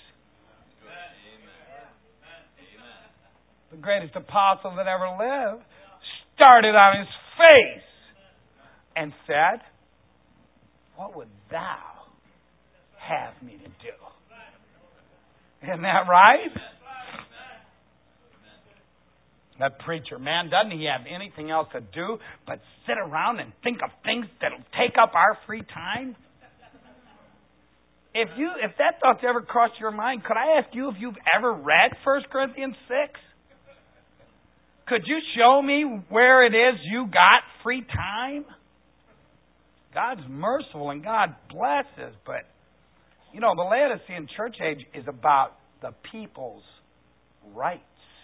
The greatest apostle that ever lived started on his face and said, "What would thou have me to do?" Isn't that right? That preacher, man, doesn't he have anything else to do but sit around and think of things that'll take up our free time? If that thought's ever crossed your mind, could I ask you if you've ever read 1 Corinthians 6? Could you show me where it is you got free time? God's merciful and God blesses, but the Laodicean church age is about the people's rights.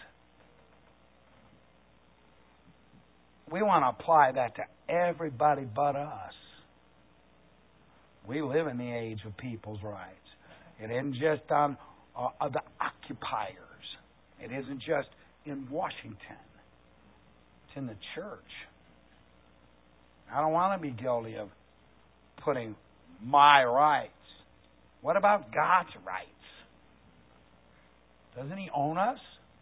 We want to apply that to everybody but us. We live in the age of people's rights. It isn't just on the occupiers. It isn't just in Washington. It's in the church. I don't want to be guilty of putting my rights. What about God's rights? Doesn't He own us?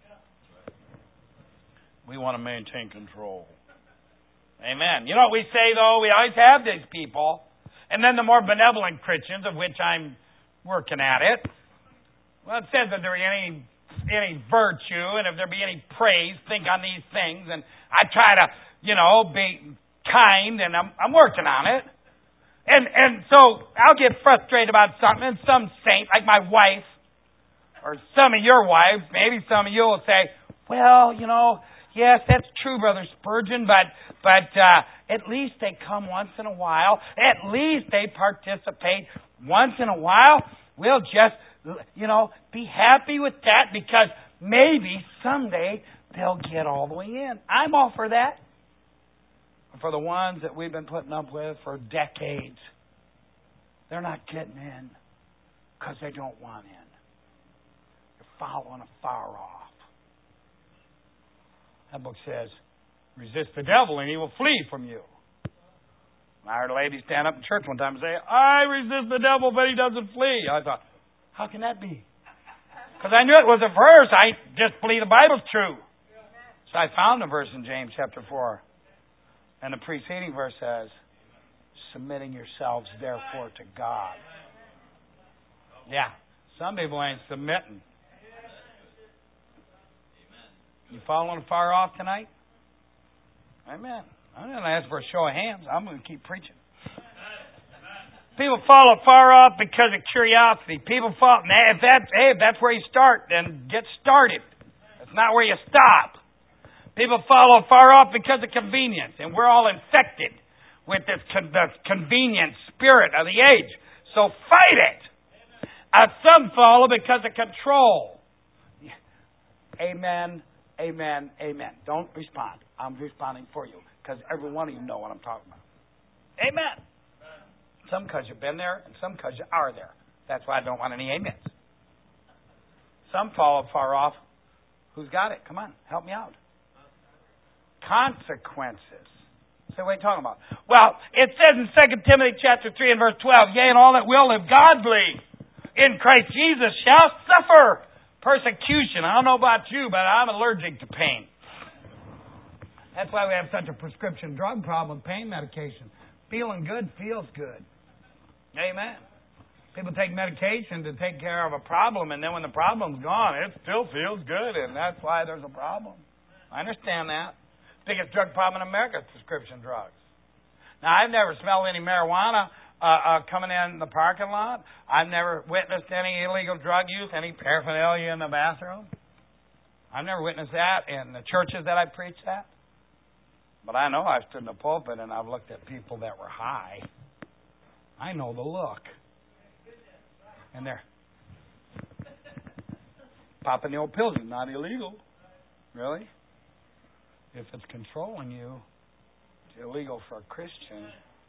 We want to maintain control. Amen. You know what we say, though? We always have these people. And then the more benevolent Christians, of which I'm working at it. Well, it says that there be any virtue and if there be any praise, think on these things. And I try to, be kind, and I'm working on it. And so I'll get frustrated about something, and some saint, like my wife, or some of your wives, maybe some of you will say, "Well, yes, that's true, Brother Spurgeon, but at least they come once in a while. At least they participate once in a while. We'll just, be happy with that because maybe someday they'll get all the way in." I'm all for that. For the ones that we've been putting up with for decades, they're not getting in because they don't want in. They're following afar off. That book says, "Resist the devil and he will flee from you." I heard a lady stand up in church one time and say, "I resist the devil, but he doesn't flee." I thought, how can that be? Because I knew it was a verse. I just believe the Bible's true. So I found a verse in James chapter 4. And the preceding verse says, "Submitting yourselves therefore to God." Yeah, some people ain't submitting. You following far off tonight? Amen. I'm going to ask for a show of hands. I'm going to keep preaching. People follow far off because of curiosity. People follow. If that's where you start, then get started. That's not where you stop. People follow far off because of convenience, and we're all infected with this convenient spirit of the age. So fight it. Some follow because of control. Amen, amen, amen. Don't respond. I'm responding for you because every one of you know what I'm talking about. Amen. Some because you've been there, and some because you are there. That's why I don't want any amens. Some follow far off. Who's got it? Come on, help me out. Consequences. So what are you talking about? Well, it says in 2 Timothy chapter 3 and verse 12, "Yea, and all that will live godly in Christ Jesus shall suffer persecution." I don't know about you, but I'm allergic to pain. That's why we have such a prescription drug problem with pain medication. Feeling good feels good. Amen. People take medication to take care of a problem, and then when the problem's gone, it still feels good, and that's why there's a problem. I understand that. Biggest drug problem in America is prescription drugs. Now, I've never smelled any marijuana coming in the parking lot. I've never witnessed any illegal drug use, any paraphernalia in the bathroom. I've never witnessed that in the churches that I preached at. But I know I've stood in the pulpit and I've looked at people that were high. I know the look. And they're Popping the old pills is not illegal. Really? If it's controlling you, it's illegal for a Christian.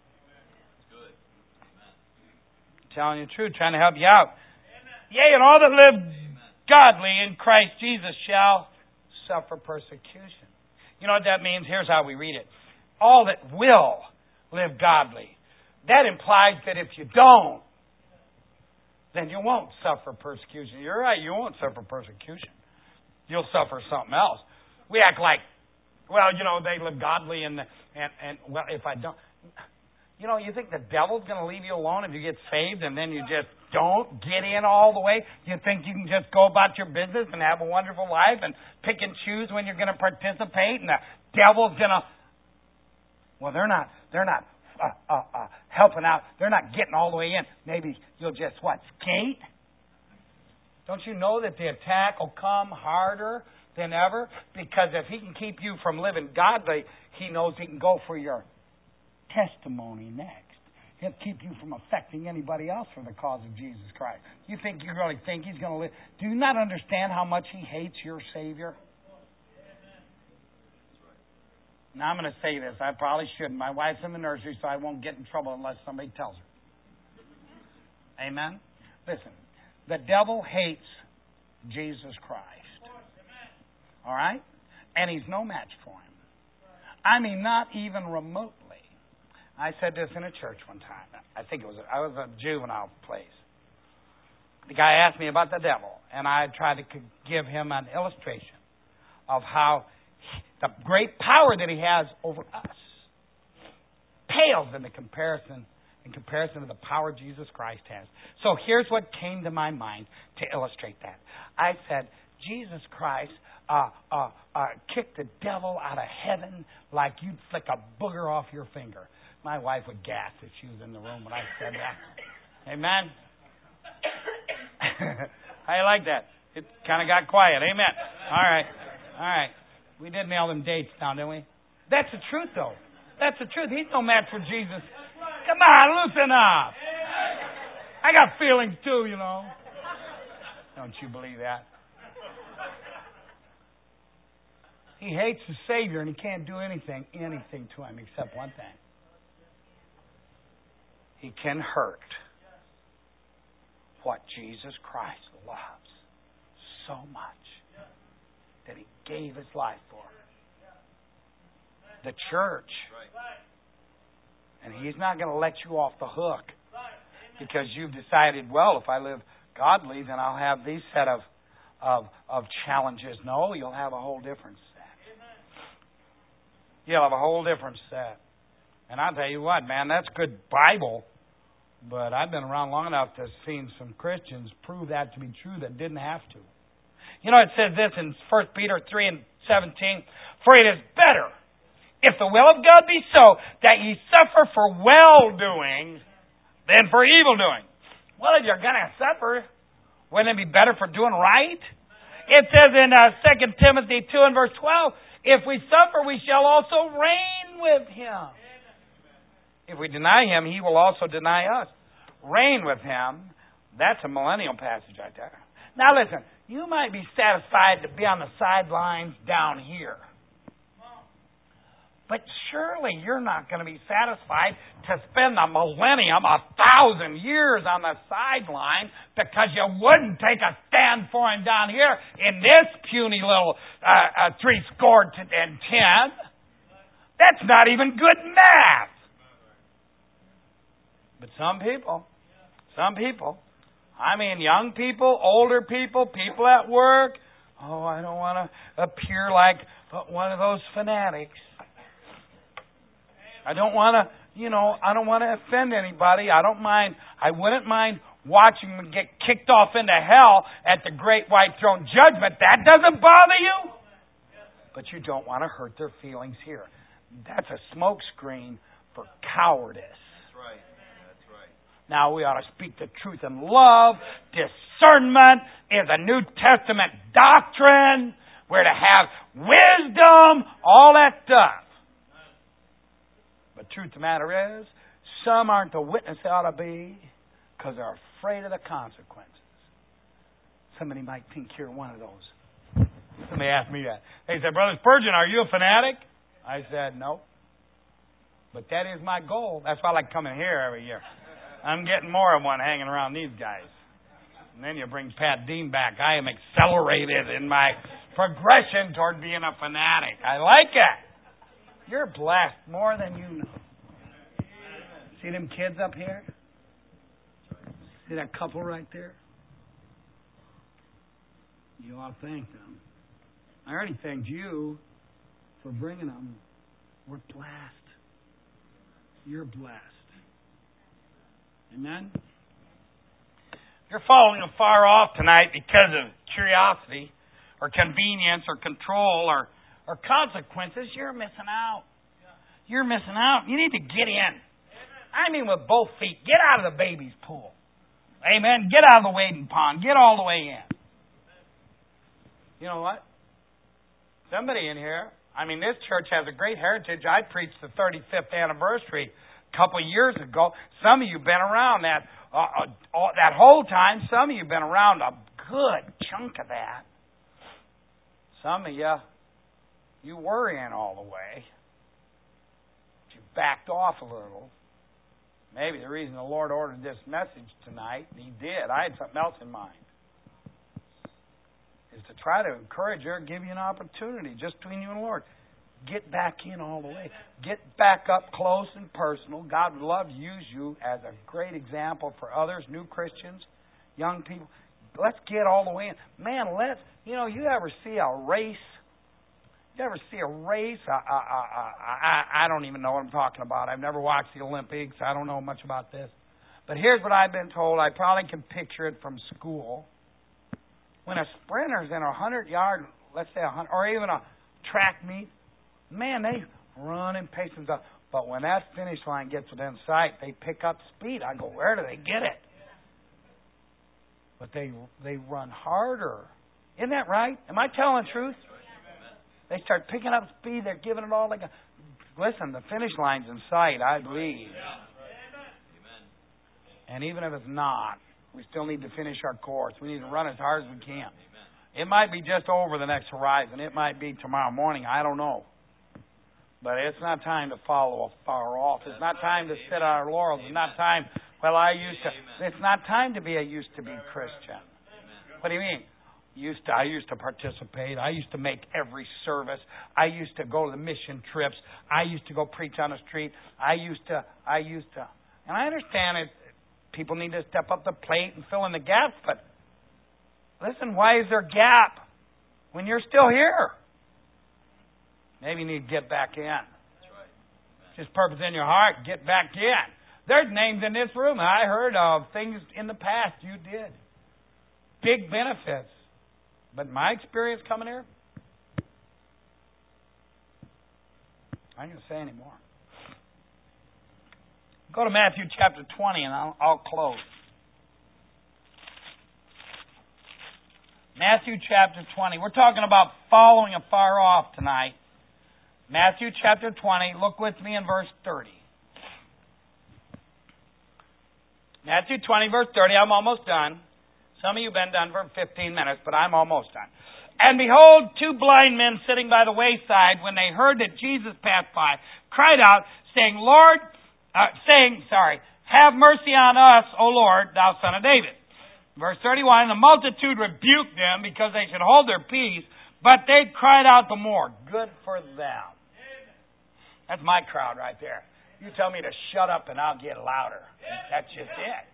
Telling you the truth, trying to help you out. Yea, and all that live godly in Christ Jesus shall suffer persecution. You know what that means? Here's how we read it. All that will live godly. That implies that if you don't, then you won't suffer persecution. You're right, you won't suffer persecution. You'll suffer something else. We act like, well, they live godly and well, if I don't... you think the devil's going to leave you alone if you get saved and then you just don't get in all the way? You think you can just go about your business and have a wonderful life and pick and choose when you're going to participate and the devil's going to... Well, they're not helping out. They're not getting all the way in. Maybe you'll just, skate? Don't you know that the attack will come harder than ever? Because if he can keep you from living godly, he knows he can go for your testimony next. He'll keep you from affecting anybody else for the cause of Jesus Christ. You really think he's going to live? Do you not understand how much he hates your Savior? Now, I'm going to say this. I probably shouldn't. My wife's in the nursery, so I won't get in trouble unless somebody tells her. Amen? Listen, the devil hates Jesus Christ. All right? And he's no match for him. I mean, not even remotely. I said this in a church one time. I was a juvenile place. The guy asked me about the devil, and I tried to give him an illustration of how the great power that he has over us pales in comparison to the power Jesus Christ has. So here's what came to my mind to illustrate that. I said, Jesus Christ kicked the devil out of heaven like you'd flick a booger off your finger. My wife would gasp if she was in the room when I said that. Amen? How you like that? It kind of got quiet. Amen. All right. We did nail them dates down, didn't we? That's the truth, though. That's the truth. He's no match for Jesus. Come on, loosen up. I got feelings, too, Don't you believe that? He hates the Savior, and he can't do anything to him except one thing. He can hurt what Jesus Christ loves so much that he gave his life for. The church. And he's not going to let you off the hook because you've decided, well, if I live godly, then I'll have these set of challenges. No, you'll have a whole different set. You'll have a whole different set. And I'll tell you what, man, that's good Bible. But I've been around long enough to have seen some Christians prove that to be true that didn't have to. It says this in 1 Peter 3:17, for it is better, if the will of God be so, that ye suffer for well-doing than for evil-doing. Well, if you're going to suffer, wouldn't it be better for doing right? It says in 2 Timothy 2 and verse 12, if we suffer, we shall also reign with him. If we deny him, he will also deny us. Reign with him, that's a millennial passage right there. Now listen, you might be satisfied to be on the sidelines down here. But surely you're not going to be satisfied to spend a millennium, 1,000 years on the sideline because you wouldn't take a stand for him down here in this puny little 310. That's not even good math. But some people, I mean young people, older people, people at work, I don't want to appear like one of those fanatics. I don't want to offend anybody. I wouldn't mind watching them get kicked off into hell at the great white throne judgment. That doesn't bother you? But you don't want to hurt their feelings here. That's a smokescreen for cowardice. Now, we ought to speak the truth in love. Discernment is a New Testament doctrine. We're to have wisdom, all that stuff. But truth of the matter is, some aren't the witness they ought to be because they're afraid of the consequences. Somebody might think you're one of those. Somebody asked me that. They said, Brother Spurgeon, are you a fanatic? I said, no. But that is my goal. That's why I like coming here every year. I'm getting more of one hanging around these guys. And then you bring Pat Dean back. I am accelerated in my progression toward being a fanatic. I like it. You're blessed more than you know. See them kids up here? See that couple right there? You ought to thank them. I already thanked you for bringing them. We're blessed. You're blessed. Amen? You're following afar off tonight because of curiosity or convenience or control or consequences. You're missing out. You're missing out. You need to get in. I mean with both feet. Get out of the baby's pool. Amen. Get out of the wading pond. Get all the way in. You know what? Somebody in here, I mean, this church has a great heritage. I preached the 35th anniversary a couple of years ago. Some of you have been around that whole time. Some of you have been around a good chunk of that. Some of you were in all the way. But you backed off a little. Maybe the reason the Lord ordered this message tonight, and He did, I had something else in mind, is to try to encourage you, give you an opportunity just between you and the Lord. Get back in all the way. Get back up close and personal. God would love to use you as a great example for others, new Christians, young people. Let's get all the way in. Man, you ever see a race? You ever see a race? I don't even know what I'm talking about. I've never watched the Olympics. I don't know much about this. But here's what I've been told. I probably can picture it from school. When a sprinter's in a 100-yard, let's say 100, or even a track meet, man, they run and pace themselves. But when that finish line gets within sight, they pick up speed. I go, where do they get it? But they run harder. Isn't that right? Am I telling the truth? They start picking up speed. They're giving it all they got. Listen, the finish line's in sight, I believe. And even if it's not, we still need to finish our course. We need to run as hard as we can. It might be just over the next horizon. It might be tomorrow morning. I don't know. But it's not time to follow far off. It's not time to sit on our laurels. It's not time, it's not time to be a used-to-be Christian. What do you mean? I used to participate. I used to make every service. I used to go to the mission trips. I used to go preach on the street. I used to. And I understand it. People need to step up the plate and fill in the gaps. But listen, why is there a gap when you're still here? Maybe you need to get back in. That's right. Just purpose in your heart. Get back in. There's names in this room I heard of, things in the past you did. Big benefits. But my experience coming here, I ain't going to say any more. Go to Matthew chapter 20 and I'll close. Matthew chapter 20. We're talking about following afar off tonight. Matthew chapter 20. Look with me in verse 30. Matthew 20, verse 30. I'm almost done. Some of you have been done for 15 minutes, but I'm almost done. And behold, two blind men sitting by the wayside, when they heard that Jesus passed by, cried out, saying, have mercy on us, O Lord, thou son of David. Verse 31, and the multitude rebuked them because they should hold their peace, but they cried out the more. Good for them. That's my crowd right there. You tell me to shut up and I'll get louder. That's just it.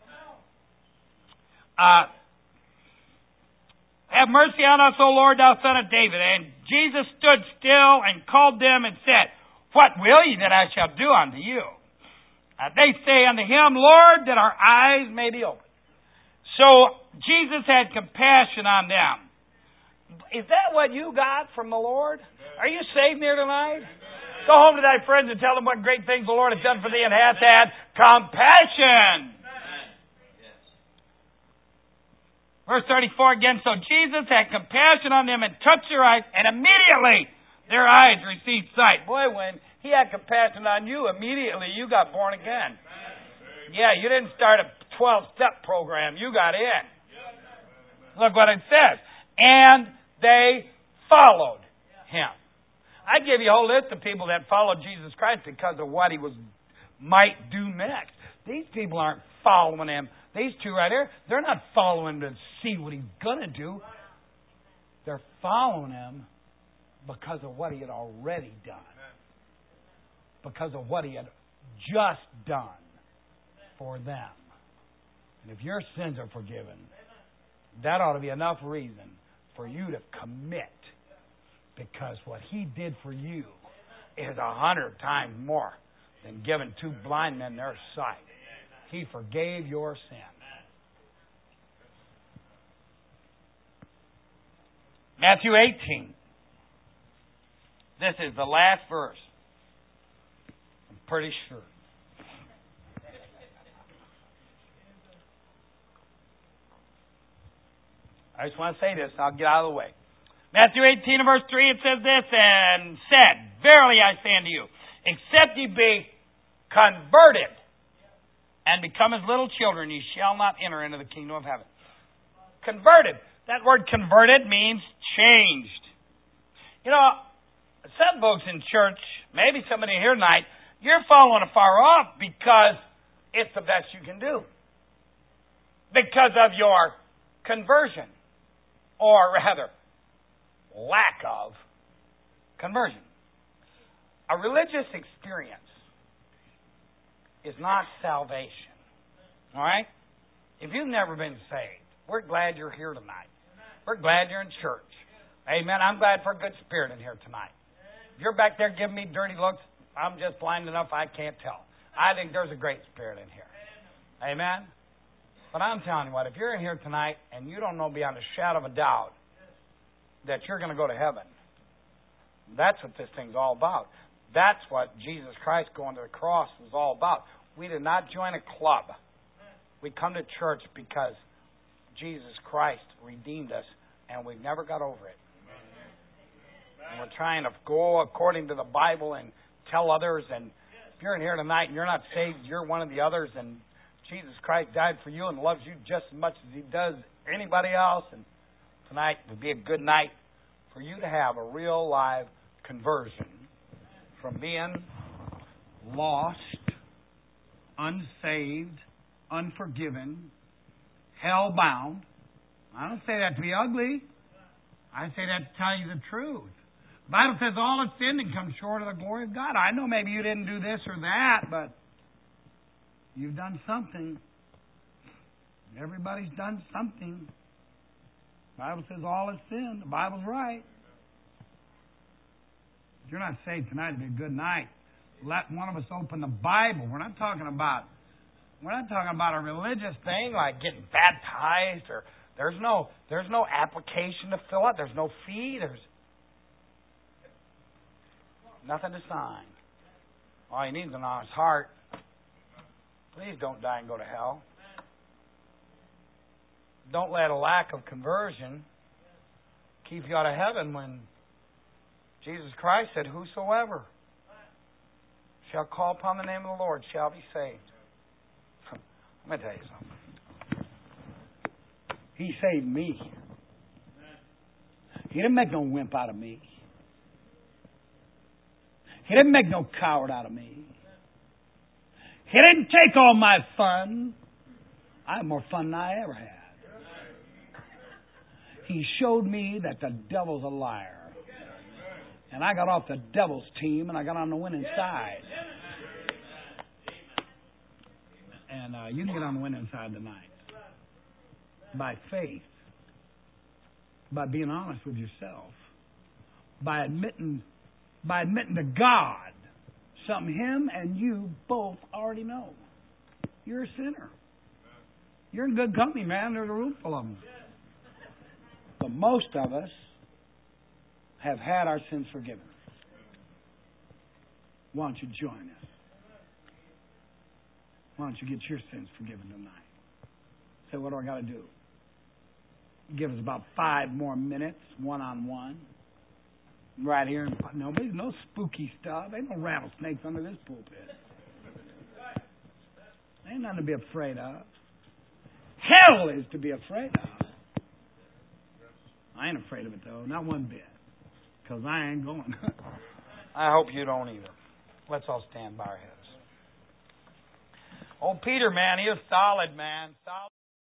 Have mercy on us, O Lord, thou son of David. And Jesus stood still and called them and said, what will ye that I shall do unto you? They say unto him, Lord, that our eyes may be opened. So Jesus had compassion on them. Is that what you got from the Lord? Are you saved here tonight? Go home to thy friends and tell them what great things the Lord has done for thee and hath had compassion. Verse 34 again, so Jesus had compassion on them and touched their eyes, and immediately their eyes received sight. Boy, when He had compassion on you, immediately you got born again. Yeah, you didn't start a 12-step program. You got in. Look what it says. And they followed Him. I give you a whole list of people that followed Jesus Christ because of what He might do next. These people aren't following Him. These two right here, they're not following to see what He's going to do. They're following Him because of what He had already done. Because of what He had just done for them. And if your sins are forgiven, that ought to be enough reason for you to commit. Because what He did for you is 100 times more than giving two blind men their sight. He forgave your sin. Matthew 18. This is the last verse. I'm pretty sure. I just want to say this, I'll get out of the way. Matthew 18 verse 3, it says this, and said, Verily I say unto you, except ye be converted and become as little children, ye shall not enter into the kingdom of heaven. Converted. That word converted means changed. You know, some folks in church, maybe somebody here tonight, you're following afar off because it's the best you can do. Because of your conversion. Or rather, lack of conversion. A religious experience is not salvation. All right? If you've never been saved, we're glad you're here tonight. We're glad you're in church. Amen. I'm glad for a good spirit in here tonight. If you're back there giving me dirty looks, I'm just blind enough I can't tell. I think there's a great spirit in here. Amen. But I'm telling you what, if you're in here tonight and you don't know beyond a shadow of a doubt that you're going to go to heaven, that's what this thing's all about. That's what Jesus Christ going to the cross was all about. We did not join a club. We come to church because Jesus Christ redeemed us, and we've never got over it. And we're trying to go according to the Bible and tell others. And if you're in here tonight and you're not saved, you're one of the others, and Jesus Christ died for you and loves you just as much as He does anybody else. And tonight would be a good night for you to have a real live conversion from being lost, unsaved, unforgiven, hell-bound. I don't say that to be ugly. I say that to tell you the truth. The Bible says all have sinned and come short of the glory of God. I know maybe you didn't do this or that, but you've done something. Everybody's done something. The Bible says all have sinned. The Bible's right. If you're not saved tonight, it'd be a good night. Let one of us open the Bible. We're not talking about a religious thing like getting baptized, or there's no application to fill out. There's no fee. There's nothing to sign. All you need is an honest heart. Please don't die and go to hell. Don't let a lack of conversion keep you out of heaven when Jesus Christ said, whosoever shall call upon the name of the Lord shall be saved. I'm going to tell you something. He saved me. He didn't make no wimp out of me. He didn't make no coward out of me. He didn't take all my fun. I had more fun than I ever had. He showed me that the devil's a liar. And I got off the devil's team and I got on the winning side. And you can get on the winning side tonight. By faith. By being honest with yourself. By admitting to God something Him and you both already know. You're a sinner. You're in good company, man. There's a room full of them. But most of us have had our sins forgiven. Why don't you join us? Why don't you get your sins forgiven tonight? Say, what do I got to do? Give us about 5 more minutes, one-on-one. Right here. Nobody's no spooky stuff. Ain't no rattlesnakes under this pulpit. Ain't nothing to be afraid of. Hell is to be afraid of. I ain't afraid of it, though. Not one bit. Because I ain't going. I hope you don't either. Let's all stand by our heads. Oh, Peter, man, he was solid, man. Solid.